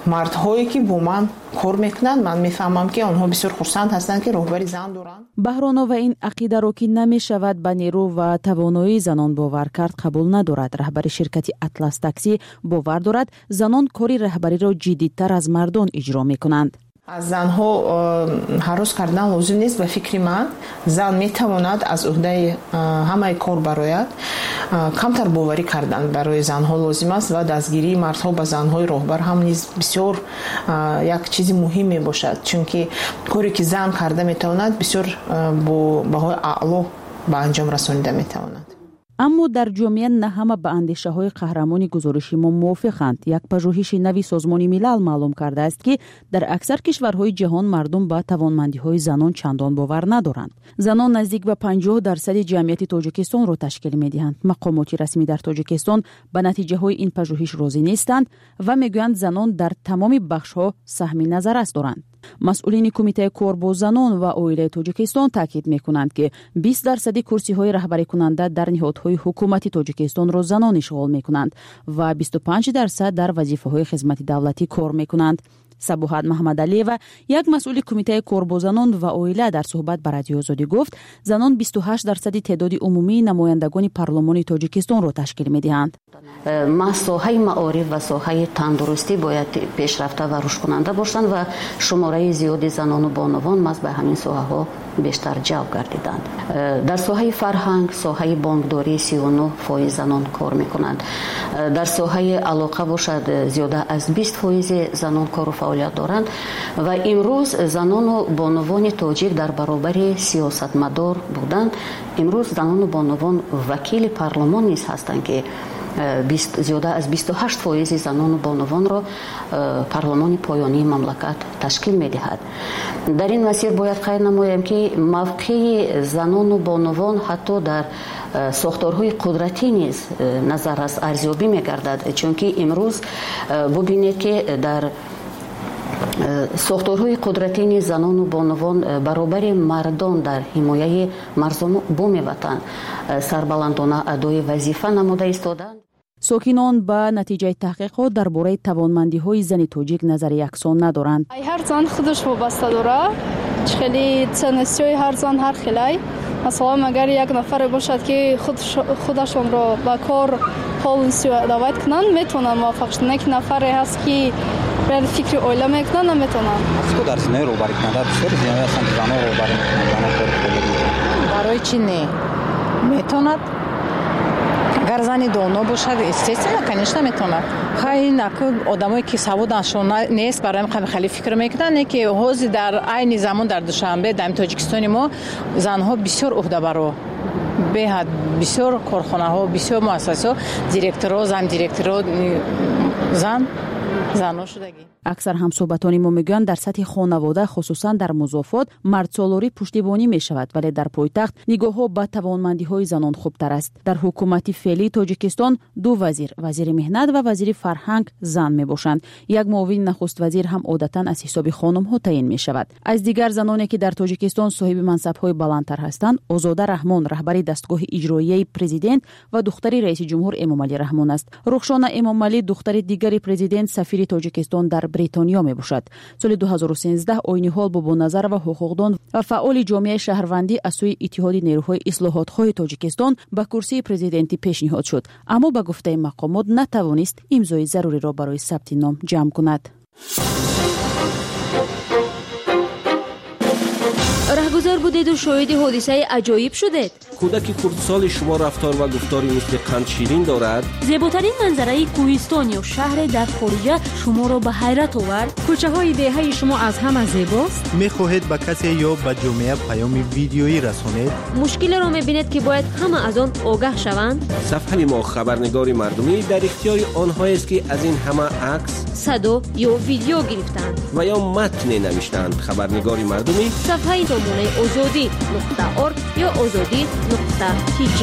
мардҳое ки бо ман кор мекунанд ман мефаҳмам ки онҳо бисёр хурсанд ҳастанд ки роҳбари зан доранд. баҳронова ин ақидаро ки намешавад ба нерӯ ва тавоноии занон бовар кард қабул надорад. раҳбари ширкати Атлас такси бовар дорад занон кори раҳбариро ҷиддитар аз мардон иҷро мекунанд. аз занҳо ҳарос кардан лозим нест. ба фикри ман зан метавонад аз уҳдаи ҳамаи кор барояд. камтар боварӣ кардан барои занҳо лозим аст ва дастгирии мардҳо ба занҳои роҳбар ҳам низ бисёр як чизи муҳим мебошад, чунки коре ки зан карда метавонад бисёр бо баҳои аъло ба анҷом расонида метавонад. аммо дар ҷомеа на ҳама ба андешаҳои қаҳрамони гузориши мо мувофиқанд. як пажӯҳиши нави созмони милал маълум кардааст ки дар аксар кишварҳои ҷаҳон мардум ба тавонмандиҳои занон чандон бовар надоранд. занон наздик ба 50% ҷамъияти тоҷикистонро ташкил медиҳанд. мақомоти расмӣ дар тоҷикистон ба натиҷаҳои ин пажӯҳиш розӣ нестанд ва мегӯянд занон дар тамоми бахшҳо саҳми назаррас доранд. масъулини кумитаи кор бо занон ва оилаи тоҷикистон таъкид мекунанд ки 20% курсиҳои раҳбарикунанда дар ниҳодҳои ҳукумати тоҷикистонро занон ишғол мекунанд ва 25% дар вазифаҳои хизмати давлатӣ кор мекунанд. сабоҳат маҳмадалиева, як масъули кумитаи кор бо занон ва оила, дар суҳбат ба Радиои Озодӣ гуфт, занон 28% теъдоди умумии намояндагони парлумони тоҷикистонро ташкил медиҳанд. соҳаи маориф ва соҳаи тандурустӣ бояд пешрафта ва рушдкунанда бошанд ва шумораи зиёди занону бонувон маз ба ҳамин соҳаҳо бештар ҷалб гардиданд. дар соҳаи фарҳанг, соҳаи бонкдорӣ 39% занон кор мекунанд. дар соҳаи алоқа бошад зиёда аз 20% занон кору фаъолият доранд ва имрӯз занону бонувони тоҷик дар баробари сиёсатмадор буданд. имрӯз занону бонувон вакили парлумон низ ҳастанд ки зиёда аз 28% занону бонувонро парлумони поёнии мамлакат ташкил медиҳад. дар ин масир бояд қайд намоям ки мавқеи занону бонувон ҳатто дар сохторҳои қудратӣ низ назаррас арзёбӣ мегардад, чунки имрӯз бубинед ки дар сохторҳои қудратӣ низ занону бонувон баробари мардон дар ҳимояи мардуми ватан сарбаландона адои вазифа намуда истоданд. сокинон ба натиҷаи таҳқиқот дар бораи тавонмандиҳои зани тоҷик назари яксон надоранд. ҳар зан худаш вобаста дорад. хеле ценностиҳои ҳар зан ҳар хелай. масалан агар як нафаре бошад ки худашонро ба кор полностью дават кунанд, метавонанд муваффақ шуданд. як нафаре ҳаст ки фикри оила мекунанд, наметавонанд. дар зинаи роҳбарӣ кунанда бисёр зинаҳои ҳастанд ки занон роҳбарӣ мекунанд. барои чӣ не метавонад? агар зани доно бошад, естественно, конечно, метавонад. ин одамое ки саводашон нест, барои хеле фикр мекунанд ки ҳозир дар айни замон дар Душанбе дар Тоҷикистони мо занҳо бисёр уҳдабаро беҳад бисёр корхонаҳо, бисёр муассисаҳо, директоро, замдиректоро занҳо шудагӣ. аксар ҳамсуҳбатони мо мегӯянд дар сатҳи хонавода, хусусан дар музофот, мардсолорӣ пуштибонӣ мешавад, вале дар пойтахт нигоҳҳо ба тавонмандиҳои занон хубтар аст. дар ҳукумати феълии Тоҷикистон ду вазир, вазири меҳнат ва вазири фарҳанг зан мебошанд. як муовини нахуствазир ҳам одатан аз ҳисоби хонумҳо таъин мешавад. аз дигар заноне ки дар Тоҷикистон соҳиби мансабҳои баландтар ҳастанд, Озода Раҳмон, раҳбари дастгоҳи иҷроияи президент ва духтари раиси ҷумҳур Эмомалӣ Раҳмон аст. рухшона Эмомалӣ, духтари дигари президент, сафири Тоҷикистон дар Бритониё мебошад. соли 2013 Ойни ҳол Бобоназар ва ҳуқуқдон ва фаъоли ҷомеаи шаҳрвандӣ аз сӯи Иттиҳоди нерӯҳои ислоҳотхоҳи Тоҷикистон ба курсии президентӣ пешниҳод шуд, аммо ба гуфтаи мақомот натавонист имзои заруриро барои сабти ном ҷамъ кунад. раҳгузор будеду шоҳиди ҳодисаи аҷоиб шудед. кӯдаки хурдсоли шумо рафтор ва гуфтори мисли қандширин дорад? зеботарин манзараи кӯҳистон ё шаҳре дар хориҷа шуморо ба ҳайрат овард? кӯчаҳои деҳаи шумо аз ҳама зебост? мехоҳед ба касе ё ба ҷомеа паёми видеоӣ расонед? мушкилеро мебинед ки бояд ҳама аз он огаҳ шаванд? сафҳаи мо хабарнигори мардумӣ дар ихтиёри онҳоест ки аз ин ҳама акс, садо ё видео гирифтанд ва ё матне навиштанд. хабарнигори мардумӣ сафҳаи номунаи озодӣ.орг ё озодӣ.tg.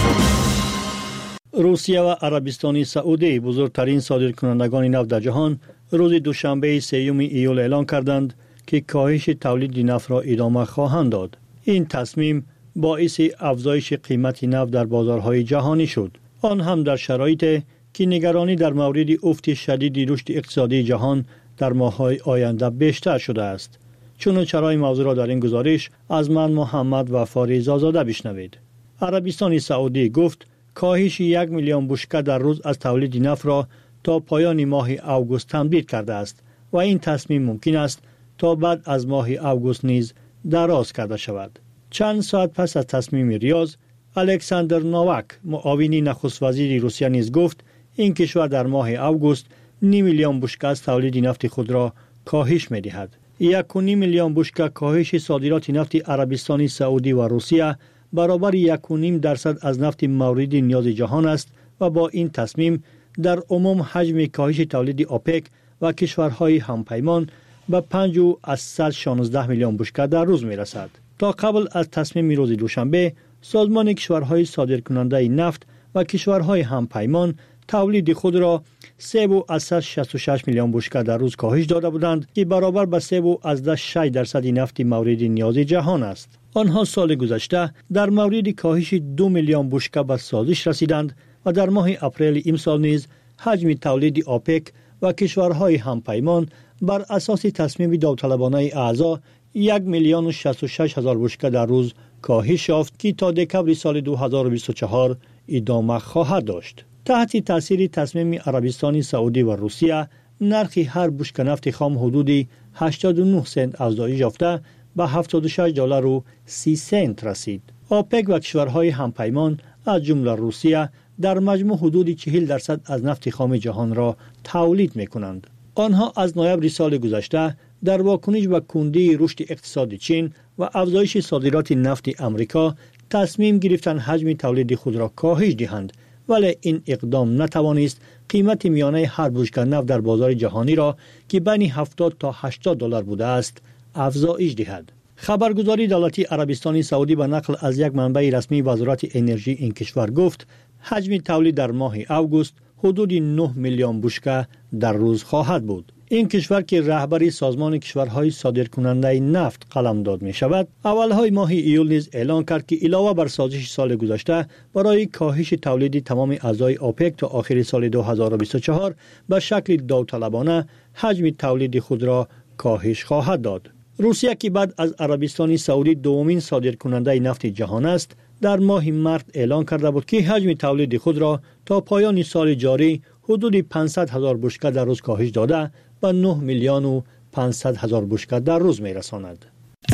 русия ва арабистони саудӣ, бузургтарин содиркунандагони нафт дар ҷаҳон, рӯзи душанбеи 3 июл эълон карданд ки коҳиши тавлиди нафтро идома хоҳанд дод. ин тасмим боиси афзоиши қимати нафт дар бозорҳои ҷаҳонӣ шуд. он ҳам дар шароите ки нигаронӣ дар мавриди уфти шадиди рушди иқтисодии ҷаҳон در ماه‌های آینده بیشتر شده است. چنانچه موضوع را در این گزارش از من محمد وفاری زازاده بشنوید. عربستان سعودی گفت کاهش 1 میلیون بشکه در روز از تولید نفت را تا پایان ماه اوگوست تمدید کرده است و این تصمیم ممکن است تا بعد از ماه اوگوست نیز دراز کرده شود. چند ساعت پس از تصمیم ریاض، الکساندر نوواک معاون نخست وزیر روسیه نیز گفت این کشور در ماه اوگوست 9 میلیون بشکه از تولید نفت خود را کاهش می‌دهد. 1.5 میلیون بشکه کاهش صادرات نفت عربستان سعودی و روسیه برابر 1.5% از نفت مورد نیاز جهان است و با این تصمیم در عموم حجم کاهش تولید اوپک و کشورهای همپیمان به 5.16 میلیون بشکه در روز می رسد. تا قبل از تصمیم روز دوشنبه، سازمان کشورهای صادرکننده نفت و کشورهای همپیمان تولید خود را 3.66 میلیون بشکه در روز کاهش داده بودند که برابر به 3.6% نفت مورد نیاز جهان است. آنها سال گذشته در مورد کاهش 2 میلیون بشکه به سازش رسیدند و در ماه اپریل امسال نیز حجم تولید اوپک و کشورهای همپیمان بر اساس تصمیم داوطلبانه اعضا 1,066,000 بشکه در روز کاهش یافت که تا دکمبر سال 2024 ادامه خواهد داشت. تحت تاثیر تصمیم عربستان سعودی و روسیه، نرخ هر بشکه نفت خام حدود 89 سنت افزایش یافته به $76.30 رسید. اوپک و کشورهای همپیمان از جمله روسیه در مجموع حدود 40% از نفت خام جهان را تولید می‌کنند. آنها از نوامبر سال گذشته در واکنش به کندی رشد اقتصاد چین و افزایش صادرات نفت امریکا تصمیم گرفتند حجم تولید خود را کاهش دهند، ولی این اقدام نتوانست قیمت میانه هر بشکه نفت در بازار جهانی را که بین 70 تا $80 بوده است افزایش دهد. خبرگزاری دولتی عربستان سعودی به نقل از یک منبع رسمی وزارت انرژی این کشور گفت حجم تولید در ماه اوگوست حدود 9 میلیون بشکه در روز خواهد بود. این کشور که رهبری سازمان کشورهای صادرکننده نفت قلمداد می شود، اولهای ماه ایول نیز اعلان کرد که علاوه بر سازش سال گذشته برای کاهش تولید تمام اعضای اوپک تا آخر سال 2024 به شکل داوطلبانه حجم تولید خود را کاهش خواهد داد. روسیه که بعد از عربستان سعودی دومین صادرکننده نفت جهان است، در ماه مارس اعلان کرده بود که حجم تولید خود را تا پایان سال جاری حدود 500,000 بشکه در روز کاهش داده به 9,500,000 بشکه در روز می رساند.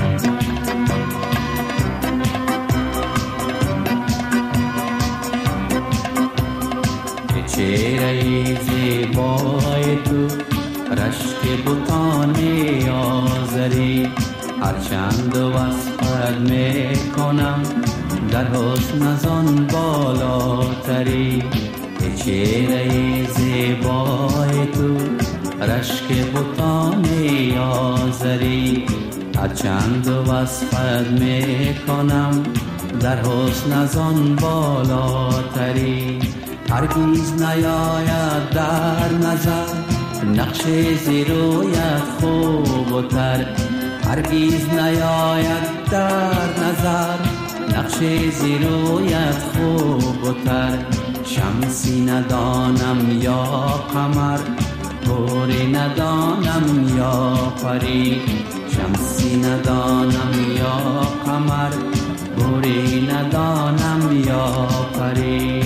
چهره زیبای تو رشک بوتانی آزری هرچند وصفت می کنم در حسن ازان بالاتری. چهره زیبای تو رشک بوتانی آزری هرچند وصفت می کنم در حسن ازان بالاتری. هرگیز نیاید در نظر نقش زیرویت خوب و تر، هرگیز نیاید در نظر نقش زیرویت خوب و تر. شمسی ندانم یا قمر، گوری ندانم یا پری. شمسی ندانم یا قمر، گوری ندانم یا پری.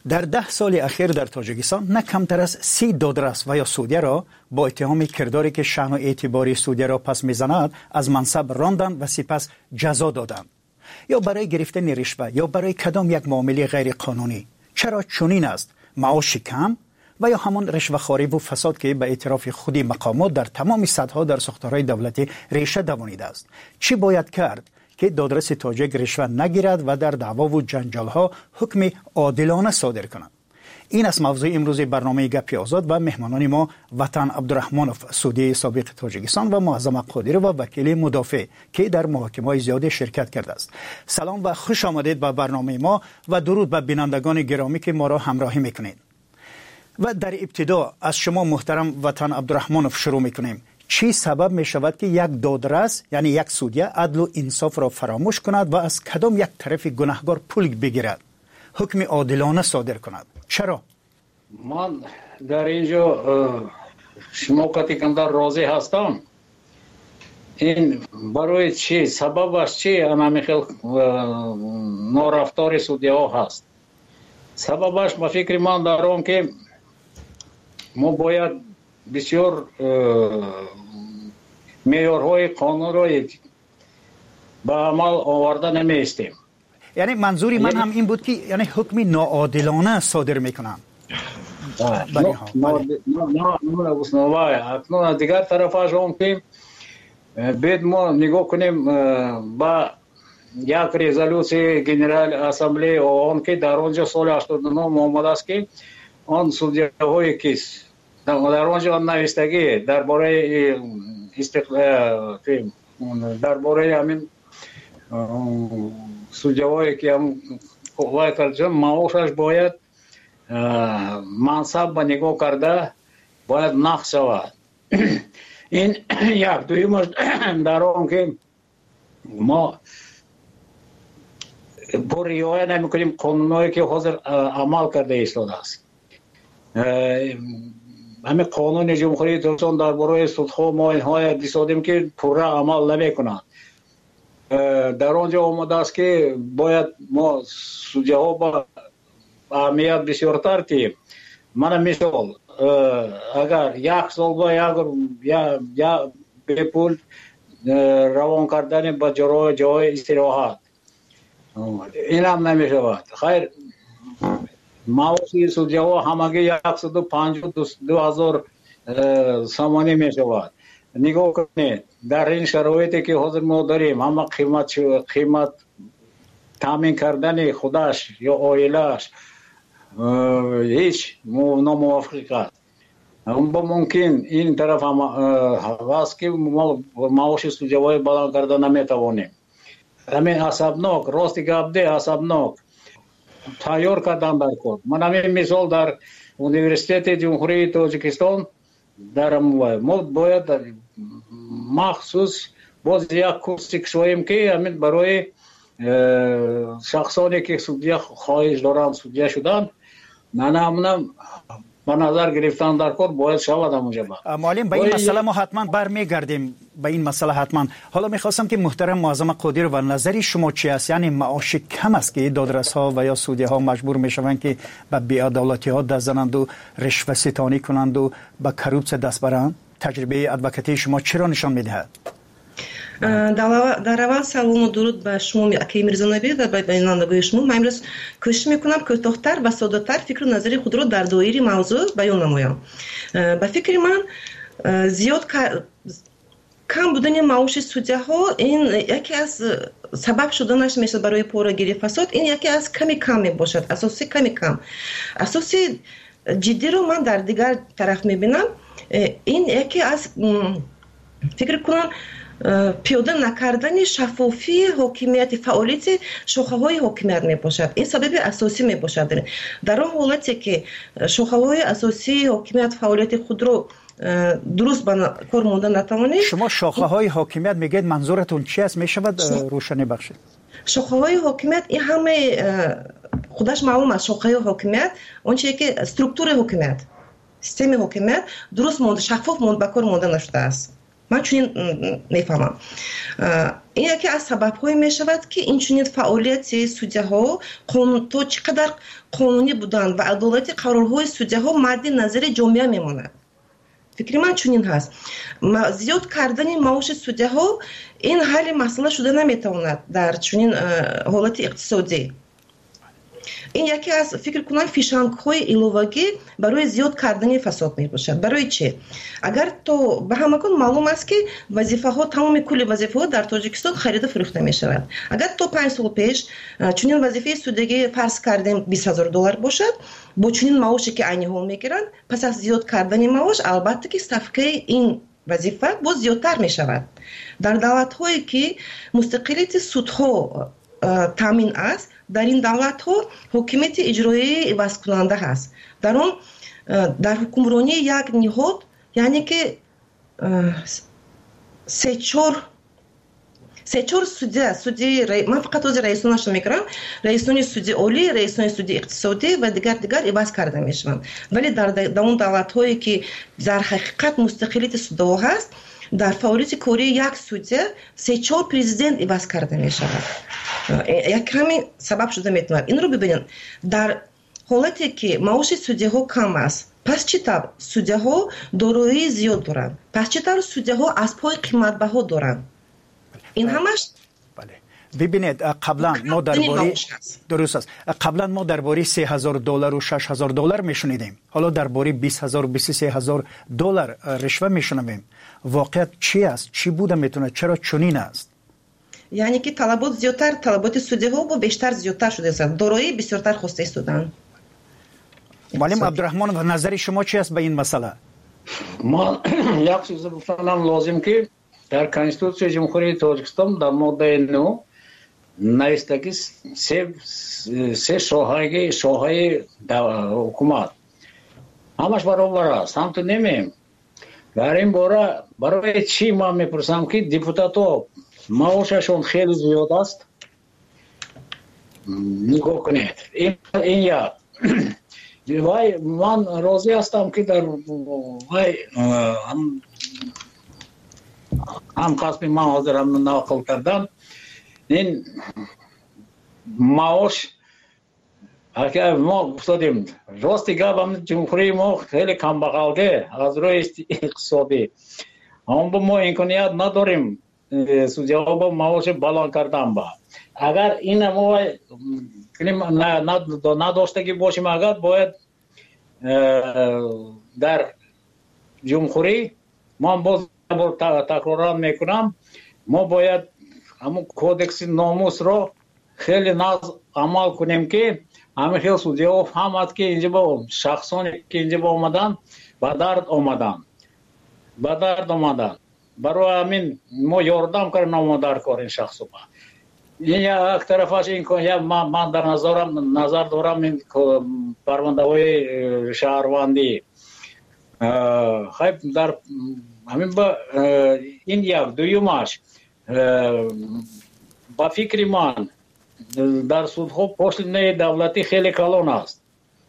در 10 سال اخیر در تاجیکستان نه کمتر از 30 دادرس و یا سودیه را با اتهام کرداری که شأن و اعتباری سودیه را پس میزند از منصب راندند و سپس جزا دادند، یا برای گرفتن رشوه یا برای کدام یک معامله غیر قانونی. چرا چنین است؟ معاش کم و یا همان رشوه‌خواری و فساد که به اعتراف خودی مقامات در تمام سطح‌ها در ساختارهای دولتی ریشه دوانیده است. چی باید کرد که دادرس تاجیک رشوه نگیرد و در دعوا و جنجال‌ها حکم عادلانه صادر کند؟ این است موضوع امروز برنامه گپی آزاد و مهمانان ما وطن عبدالرحمانوف، سودی سابق تاجیکستان و معظم قادری و وکیل مدافع که در محاکمه‌های زیاد شرکت کرده است. سلام و خوش آمدید به برنامه ما و درود به بینندگان گرامی که ما را همراهی میکنید. و در ابتدا از شما محترم وطن عبدالرحمانوف شروع میکنیم. چی سبب می شود که یک دادرس یعنی یک سودیه عدل و انصاف را فراموش کند و از کدام یک طرف گناهکار پول بگیرد، حکم عادلانه صادر کند؟ چرا؟ من در اینجا شما کتیکندر راضی هستم. این برای چی؟ سببش چی؟ اما خیلی نارفتار سودیه ها هست. سببش به فکر من دارم که ما باید بسیار معیارهای قانون را به عمل آورده نمیستیم. یعنی منظوری من هم این بود که یعنی حکم ناعادلانه صادر میکنم. اکنون از دیگر طرفش هم که باید ما نگاه کنیم با یک رزولوسی جنرال اسامبلی آن که در آنجا سال 89 آمده است که آن سودیه های کیس در آنجا نوشتگی درباره درباره همین سودیه هایی که هم قوای ترجمه معاشش باید منصب به نگاه کرده باید نقص شود. این یک. دویمش در آن که ما با رعایت نمی‌کنیم قانونایی که حاضر عمل کرده ایستاده است. همین قانون جمهوری ترکستان درباره سودها ما اینها دیدیم که پوره عمل نمی‌کنند. در آنجا آمده است که باید ما سودیه ها با اهمیت بسیارتر تیم. من مثال اگر یک سال با یا به پول روان کردن به جای استراحت این هم نمی شود. خیر معاشی سودیه ها همگی 152,000 سامانی می شود. نگاه کنید در این شرایطی که حاضر ما داریم همه قیمت تامین کردن خودش یا عائله‌اش هیچ ناموافق است. ممکن این طرف هم هست که ما معاش سودیه های بلند کرده نمیتوانیم. همین عصبناک راستی گفته عصبناک تیار کردن در کار. من همین مثال در انیورسیته جمهوری تاجیکستان در ما باید مخصوص باز یک کورسی کشویم که همین برای شخصانی که سودیه خواهش دارند سودیه شدن نه به نظر گرفتن در کار باید شود همونجا. معلم به این مسئله ما حتما برمیگردیم به این مسئله حتما. حالا میخواستم که محترم معظم قادری و نظری شما چی است؟ یعنی معاش کم است که دادرس ها و یا سودیه ها مجبور میشوند که به بی‌عدالتی ها دست زنند و رشوه ستانی کنند و به کروپسیون دست برند؟ تجربه ادوکاتی شما چرا نشان میدهد؟ در اول سلام و درود به شما اکی میرزانبی و به بینندگان شما. من امروز کوشش میکنم که کوتاه‌تر و ساده‌تر فکر و نظر خود را در دایره موضوع بیان نمایم. به فکر من زیاد کم بودن معاش سودیه ها این یکی از سبب شدنش میشه برای پورگیری فساد. این یکی از کم باشد، اساسی کم. اساسی جدی رو من در دیگر طرف میبینم. این یکی از فکر کنم پیاده نکردن شفافی حاکمیت فعالیت شاخه‌های حاکمیت میباشد. این سبب اساسی میباشد. در اون حالتی که شاخه‌های اساسی حاکمیت فعالیت خود رو درست به کار مانده نتوانید. شما شاخه‌های حاکمیت میگید منظورتون چی است؟ میشود روشنی بخشید؟ شاخه‌های حاکمیت این همه خودش معلوم است. شاخه‌های حاکمیت اون چیزی که استرکتور حاکمیت، سیستم حاکمیت درست مانده، شفاف مانده، به کار مانده نشده است. من چنین میفهمم. این یکی از سبب‌های میشود که این چنین فعالیت سودی‌ها تو چقدر قانونی بودن و عدالت قرارهای سودی‌ها مد نظر جامعه میماند. فکر من چنین هست. زیاد کردن معاش سودی‌ها این حل مسئله شده نمیتواند در چنین حالت اقتصادی. این یکی از فکر کنم فیشنگ‌های ایلوواگی برای زیاد کردن فساد میباشد. برای چه؟ اگر تو به همگان معلوم است که وظیفه‌ها تمام کل وظیفه‌ها در تاجیکستان خرید و فروخته میشود. اگر تو 5 سال پیش چنین وظیفه سودگی فرض کردیم $20,000 باشد، با چنین معاشی که آنها میگیرند، پس از زیاد کردن معاش البته که صفقه این وظیفه باز زیادتر میشود. در دولت‌هایی که مستقلیت سودها تامین است، در این دولت ها حکومت اجرایی عوض کننده هست. در حکمرانی یک نهاد، یعنی که سه چهار سودی من فقط از رئیسانش میگم، رئیسان سودی عالی، رئیسان سودی اقتصادی و دیگر عوض کرده میشوند. ولی در اون دولت هایی که در حقیقت مستقلیت سودها هست، در فعالیت کاری یک سودی 3-4 پرزیدنت عوض کرده می شود. یک کمی سبب شده میتونه. این رو ببینید، در حالتی که معاش سودی ها کم است، پس چطور سودی ها دارایی زیاد دارند؟ پس چطور سودی ها از پای قیمت بها دارند؟ این همش ببینید قبلا ما درباره درست است، قبلا ما درباره $3,000 و $6,000 میشنیدیم، حالا درباره $20,000 $23,000 رشوه میشنویم. واقعیت چی است؟ چی بوده میتونه؟ چرا چنین است؟ یعنی که طلبات زیادتر، طلبات سودی ها با بیشتر زیادتر شده است، دارایی بسیارتر خواسته استودن. معلم عبدالرحمن، و نظر شما چی است به این مسئله؟ ما یک چیز بفرمایم لازم که در کنستیتوسیون جمهوری تاجیکستان در ماده 9 نوشته که سه شاخه حکومت همش برابر است. هم تو نمیم. در این باره برای چی ما میپرسم که دیپوتات ها معاششون خیلی زیاد است؟ نگاه کنید. این یا وای من راضی هستم که در وای هم قسمی من حاضرم نقل کردم. این معاش اگر ما گفتیم راستی گفتم جمهوری ما خیلی کم بغلده از روی اقتصادی، اما ما امکانیت نداریم سودی‌ها با معاش بالا کردن. با اگر این ما نداشتگی باشیم، اگر باید در جمهوری ما باز تکرار میکنم، ما باید همون کودکس ناموس رو خیلی ناز عمل کنیم که همه خیلی سودی‌ها فهمد که اینجا با شخصانی که اینجا با آمدن به درد آمدن برای همین ما یاردم کردن ما در کار این شخص با این یک طرفش این که من در نظر دارم این پرونده های شهروندی خیلی در همین با این یک دویمش با فکر من در سودها پشت دولتی خیلی کلان است.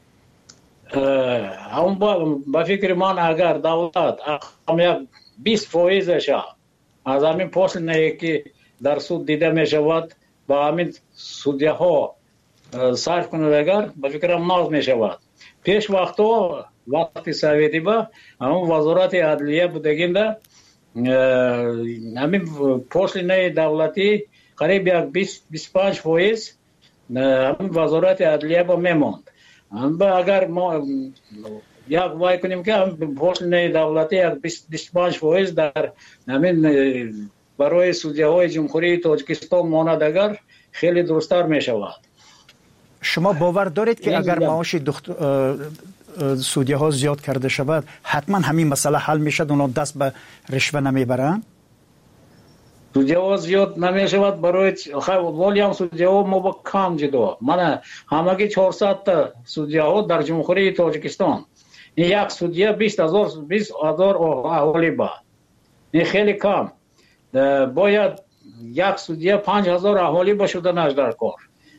هم با فکر من اگر دولت هم 20% از همین پشت که در سود دیده می شود با همین سودیه ها صرف کنند، اگر با فکرم ناز می شود. پیش وقتی سویتی با همون وزارت عدلیه بودگیم همین پشت دولتی قریب یک 25% همین وزارت عدلیه با میماند. اگر ما یک وای کنیم که پشت دولتی یک 25% در همین برای سودیه های جمهوری تاجیکستان ماند، اگر خیلی درستر می شود. شما باور دارید که اگر معاش سودیه ها زیاد کرده شود حتما همین مسئله حل می شد، اونا دست به رشوه نمی برند؟ سودیه ها زیاد نمی شود برای ولی هم سودیه ها ما با کم جدا. من همگی 400 تا سودیه ها در جمهوری تاجیکستان، این یک سودیه 20,000 اهالی با این خیلی کم. باید یک سودیه 5,000 اهالی با شدنش در کار.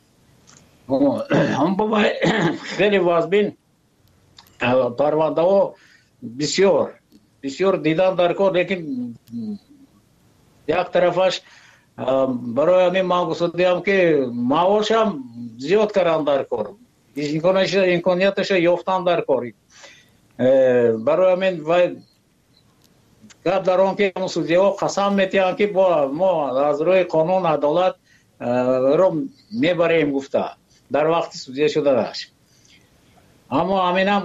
هم باید خیلی وازبین پرونده ها بسیار بسیار دیدن در کار، لیکن یک طرفش برای همین من گفتم که معاش هم زیاد کردن در کار، امکانیتش یافتن در کاری. برای همین گپ در آن که سودیا قسم میتیان که با ما از روی قانون عدالت رو میبریم گفته در وقتی سودیا شده داشت، اما همین هم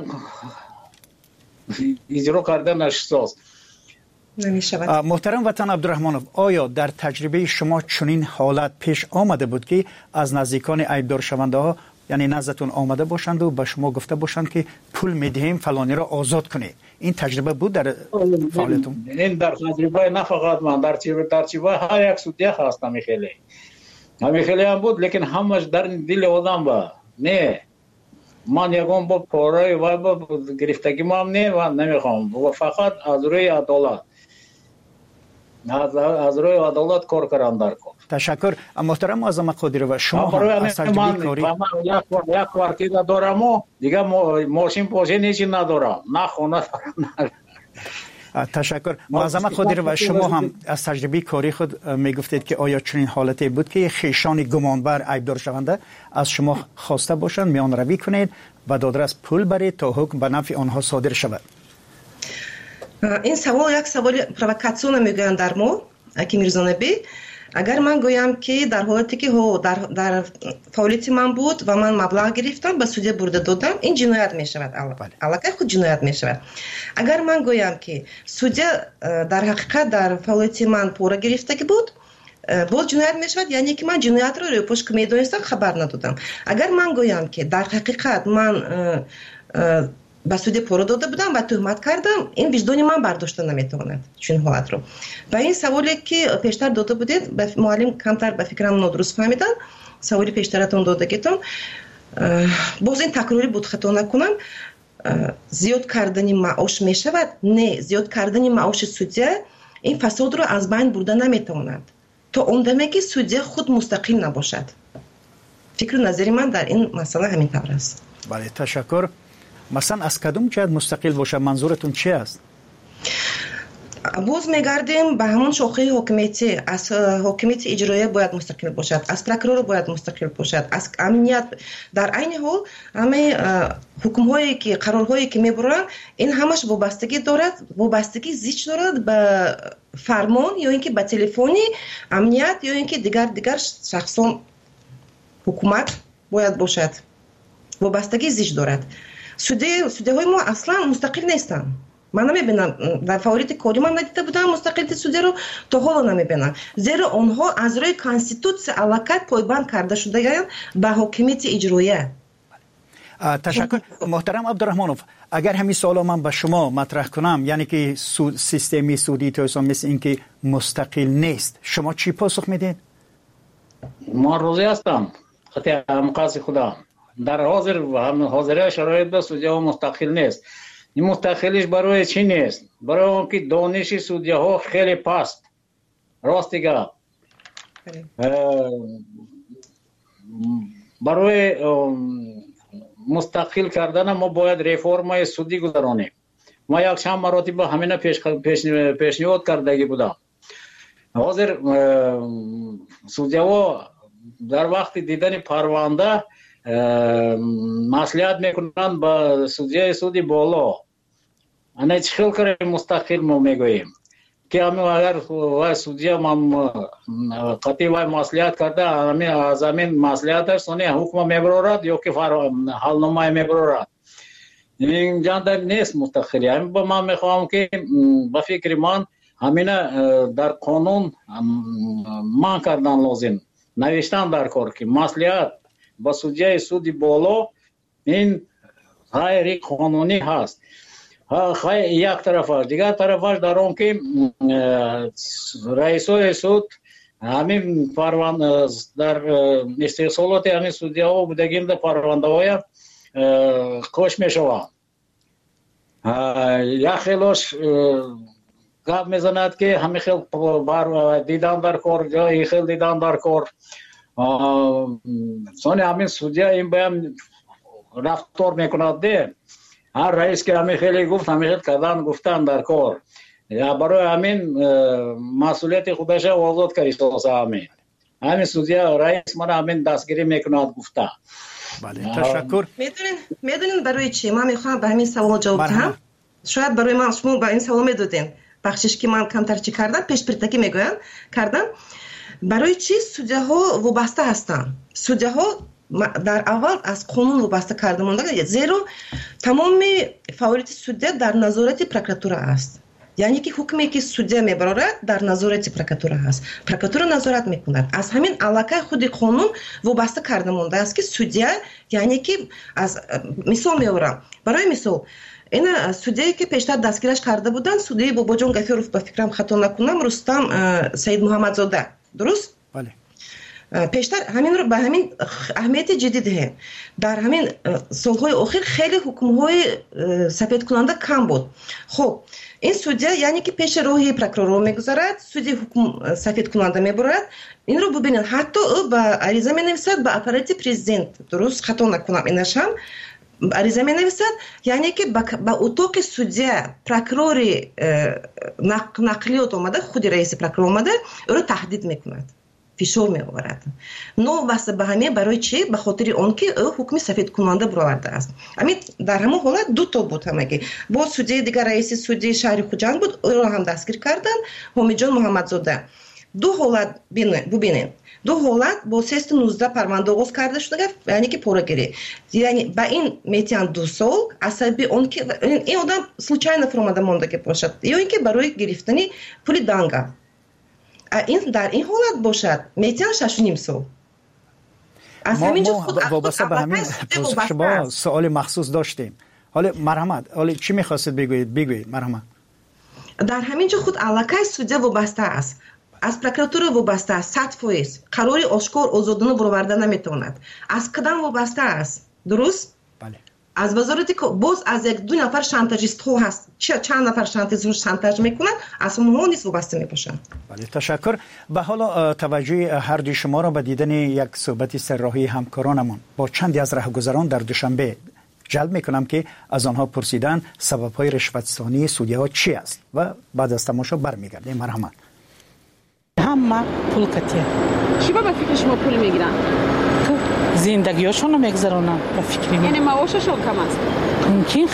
اجرا کردن نشست. محترم وطن عبدالرحمنوف، آیا در تجربه شما چنین حالت پیش آمده بود که از نزدیکان ایبدار شونده ها یعنی نزدتون آمده باشند و به شما گفته باشند که پول میدهیم فلانی را آزاد کنید؟ این تجربه بود در فعالیتون؟ این در تجربه نه فقط من، در تجربه هر یک سودیا هست. خیلی هم بود، لیکن همش در دل آدم با نه من یکم با پاره و با گرفتگی ما هم نه و نمیخوام و فقط از روی عدالت کار کردن در کار. تشکر محترم معظم قادری و شما هم از تجربه کاری یک کوارتیر دارم و دیگه ماشین پاشه نیچی ندارم، نه خونه دارم. تشکر معظم قادری و شما هم از تجربه کاری خود میگفتید که آیا چنین حالتی بود که خیشان گمانبر ایبدار شونده از شما خواسته باشند میان روی کنید و دادرس پول برید تا حکم به نفع آنها صادر شود؟ این سوال یک سوال پرووکاسیون میگن در ما اکی میرزانبی. اگر من گویم که در حالتی که در فعالیت من بود و من مبلغ گرفتم به سودیا برده دادم، این جنایت می شود. علاقه خود جنایت می شود. اگر من گویم که سودیا در حقیقت در فعالیت من پوره گرفته بود، باز جنایت می شود، یعنی که من جنایت رو پشت میدونستم خبر ندادم. اگر من گویم که در حقیقت من به سودیا پوره داده بودم و تهمت کردم، این وجدان من برداشته نمیتواند چون حالت رو. و این سوالی که پیشتر داده بودید معلم کمتر به فکرم نادرست فهمیدن، سوالی پیشترتون دادگیتون باز این تکراری بود خطا نکنم. زیاد کردن معاش می شود؟ نه، زیاد کردن معاش سودیا این فساد رو از بین برده نمیتواند تا اون دمی که سودیا خود مستقل نباشد. فکر نظری من در این مسئله همین طور است. بله تشکر. مثلا از کدوم جهت مستقل باشه منظورتون چی است؟ باز میگردیم به همون شاخه حاکمیتی. از حاکمیت اجرایی باید مستقل باشد، از پروکورور باید مستقل باشد، از امنیت. در عین حال همه حکم هایی که قرارهایی که میبرن این همش وابستگی دارد، وابستگی زیچ دارد به فرمان یا اینکه به تلفنی امنیت یا اینکه دیگر شخصان حکومت باید باشد. وابستگی زیچ دارد. سودی‌های ما اصلا مستقل نیستن. من نمیبینم در فعالیت کاری من ندیده بودم مستقلیت سودیا رو، تا حالا نمیبینم، زیرا آنها از روی کانستیتوسیون علاقت پایبند کرده شده به حاکمیت اجرایی. تشکر محترم عبدالرحمنوف. اگر همین سوال من به شما مطرح کنم، یعنی که سیستمی سودی توسان مثل این که مستقل نیست، شما چی پاسخ میدید؟ ما راضی هستم خطی مقاصد خدا در حاضر شرایط به سودیا مستقل نیست. این مستقلیش برای چی نیست؟ برای اون که دانش سودیا ها خیلی پست. راست دیگه برای مستقل کردن ما باید رفرم سودی گذرانیم. ما یک چند مراتب همین پیشنهاد کردگی بودم. حاضر سودیا ها در وقت دیدن پرونده مسئولیت میکنن با سودی بالا. انا چه خیلی کاری مستقل ما میگوییم که همین اگر سودیا من قطعی وای مسئولیت کرده همین از همین مسئولیتش سونی حکم میبرد یا که حال نمای میبرد، این جان نیست مستقلی. همین با من میخوام که با فکر من همین در قانون من کردن لازم، نوشتن در کار که مسئولیت با سودی بالا این غیر قانونی هست. یک طرفش، دیگر طرفش در اون که رئیسای سود همین پرونده در استحصالات همین سودی ها بودگیم در پرونده های کش می شود. یک خیلیش گپ میزند که همین خیلی دیدن در کار، جایی خیلی دیدن در کار. سانی همین سودی این باید رفتار میکند ده. هر رئیس که همین خیلی گفت، همین خیلی کردن گفتن در کار. برای همین مسئولیت خودش آزاد کردی همین همین سودیا رئیس من همین دستگیری میکند گفته. بله تشکر. میدونین برای چی من میخوام به همین سوال جواب بدم؟ شاید برای من شما به این سوال میدادین بخشش که من کمتر چی کردم پیش پرتکی میگویم کردم. برای چی سودیاها وابسته هستند؟ سودیاها در اول از قانون وابسته کرده مونده، زیرا تمام فعالیت سودیا در نظارت پروکراتوره است. یعنی که حکمی که سودیا میبرد در نظارت پروکراتوره هست. پروکراتوره نظارت میکند. از همین علاقه خود قانون وابسته کرده مونده است که سودیا یعنی که از مثال میبرم. برای مثال این سودیایی که پیشتر دستگیرش کرده بودن سودیای باباجان گفیروف به فکرم خطا نکنم رستم سید محمدزاده، درست؟ بله. پیشتر همین رو به همین اهمیت جدید ده. در همین سالهای اخیر خیلی حکم‌های سفید کننده کم بود. خب این سودیا یعنی که پیش روی پروکرور میگذارد، سودی حکم سفید کننده میبرد. این رو ببینید حتی او با عریضه مینویسد به اپارات پرزیدنت، درست خطا نکنم اینش هم عریضه مینویسد، یعنی که با اتاق سودیا پروکرور نقلیات اومده، خود رئیس پروکرور اومده او رو تهدید میکند، فشار میآورد. نو واسه به همین برای چی؟ به خاطر اون که او حکم سفید کننده برآورده است. همین در همون حالت دو تا بود همگی. با سودی دیگر رئیس سودی شهر خوجند بود، او رو هم دستگیر کردن، حمیدجان محمدزاده. دو حالت ببینید. دو حالت با 319 پرونده آغاز کرده شده، یعنی که پورگیری. یعنی با این میتیان 2 سال عصبی اون که این آدم случайно فرمانده مونده که باشد یا اینکه برای گرفتن پول دانگا. این در این حالت باشد میتیان 6.5 سال. از همینجا خود وابسته به همین شما سوال مخصوص داشتیم. حالا مرحمت، حالا چی می‌خواستید بگویید مرحمت؟ در همینجا خود علاقه سودیا وابسته است. از پروکراتوره وابسته است 100%. قراری آشکار آزادانه برآورده نمیتواند. از کدام وابسته است؟ درست؟ بله. از وزارت باز از یک دو نفر شانتاژیست ها هست. چند نفر شانتاژ میکنند؟ از اونها نیست وابسته میباشند. بله تشکر. به حالا توجه هر دوی شما را به دیدن یک صحبت سرراهی همکارانمان با چندی از راهگذران در دوشنبه جلب میکنم که از آنها پرسیدن سبب‌های رشوت‌ستانی سودی‌ها چی است و بعد از تماشا برمیگردیم. مرحمت. همه پول کتیه. چی با فکر شما پول میگیرن؟ تو زندگیشون رو میگذرونن به فکر من. یعنی معاششون کم است؟ ممکن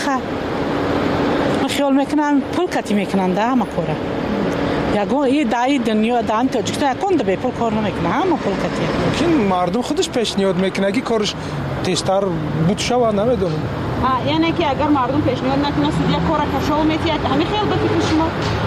من خیال میکنن پول کتی میکنن ده همه کاره. یگون این دایی دنیا دان تاجیکستان یکون به پول کار نمیکنه، همه پول کتیه. ممکن مردم خودش پیشنهاد میکنه که کارش تیزتر بود شوه نمیدونم. یعنی که اگر مردم پیشنهاد نکنه سودیا کار کشو میتیه همین خیال به فکر شما؟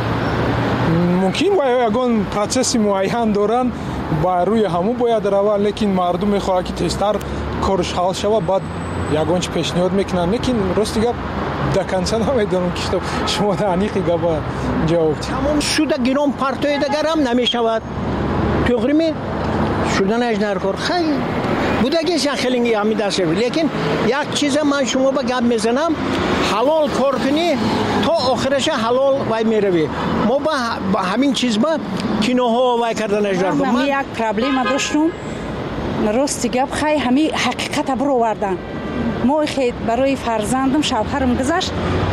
ممکن یگان پروسس معین دارن با روی همو باید روان، لیکن مردم میخواد که تیزتر کارش حل شوه بعد یگان چی پیشنهاد میکنن. لیکن راستی گپ دکنسن نمیدونم که شما دانیقی گپ جواب تمام شده گیرم پارتوی دیگر هم نمیشود. تقریبا شدن اجنر کار خیلی بوده که شخلینگی همی دست شد. لیکن یک چیز من شما با گپ میزنم، حلال کار کنی تا آخرش حلال وای میروی. ما با همین چیز با کینوها وای کردن اجرا کنم. من یک پرابلم داشتم، راستی گپ خیلی همین حقیقت برو وردن. ما خیلی برای فرزندم شوهرم گذاشت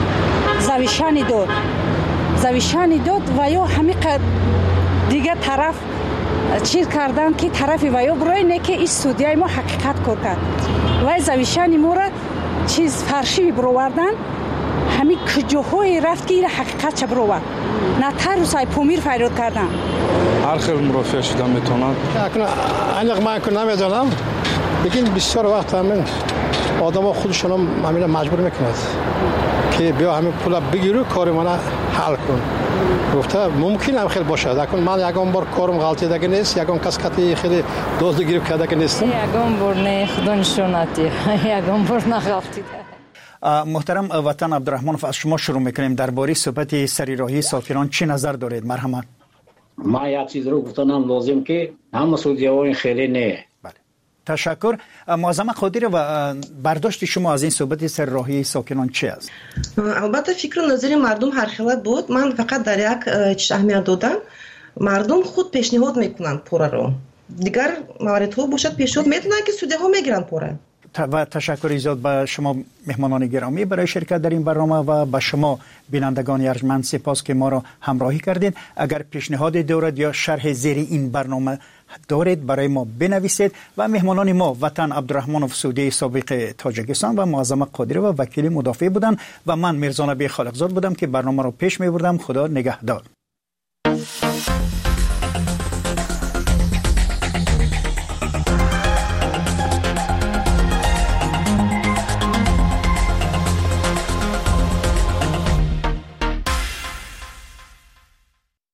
زویشانی داد و یا همین دیگه طرف چیز کردن که طرفی و یا برای نه که این سودیای ما حقیقت کار کرد و زویشانی ما را چیز فرشی برووردن، همین کجاهای رفت که این حقیقت چه بروورد نه تروسای پومیر فریاد کردن. هر خیلی مرافع شدم میتونن انق من کنم نمیدونم، لیکن بسیار وقت همین آدم ها خودشون همین مجبور میکند که بیا همین پول بگیرو کار من حل کن. گفته ممکن هم خیلی باشه، لیکن من یکم بار کارم غلطی دیگه نیست، یکم کس کتی خیلی دوست گرفت کرده که نیستم. یکم بار نه خدا نشوناتی، یکم بار نغلطی. محترم وطن عبدالرحمن، از شما شروع میکنیم. درباره صحبت سریراهی سفیران چی نظر دارید مرحمت؟ ما یک چیز رو گفتم لازم که همه سودی‌ها خیلی نه. تشکر. معظم قادری و برداشت شما از این صحبت سرراهی ساکنان چی است؟ البته فکر و نظر مردم هر خیلت بود. من فقط در یک چیز اهمیت دادم، مردم خود پیشنهاد میکنن پوره رو. دیگر موارد ها باشد پیشنهاد میتونن که سودی ها میگیرن پوره. و تشکر زیاد به شما مهمانان گرامی برای شرکت در این برنامه و به شما بینندگان ارجمند سپاس که ما را همراهی کردید. اگر پیشنهاد دارید یا شرح زیر این برنامه دارید برای ما بنویسید. و مهمانان ما وطن عبدالرحمن افسودی سابق تاجیکستان و معظم قادری و وکیل مدافع بودند و من میرزا نبی خالقزاد بودم که برنامه را پیش می بردم. خدا نگهدار.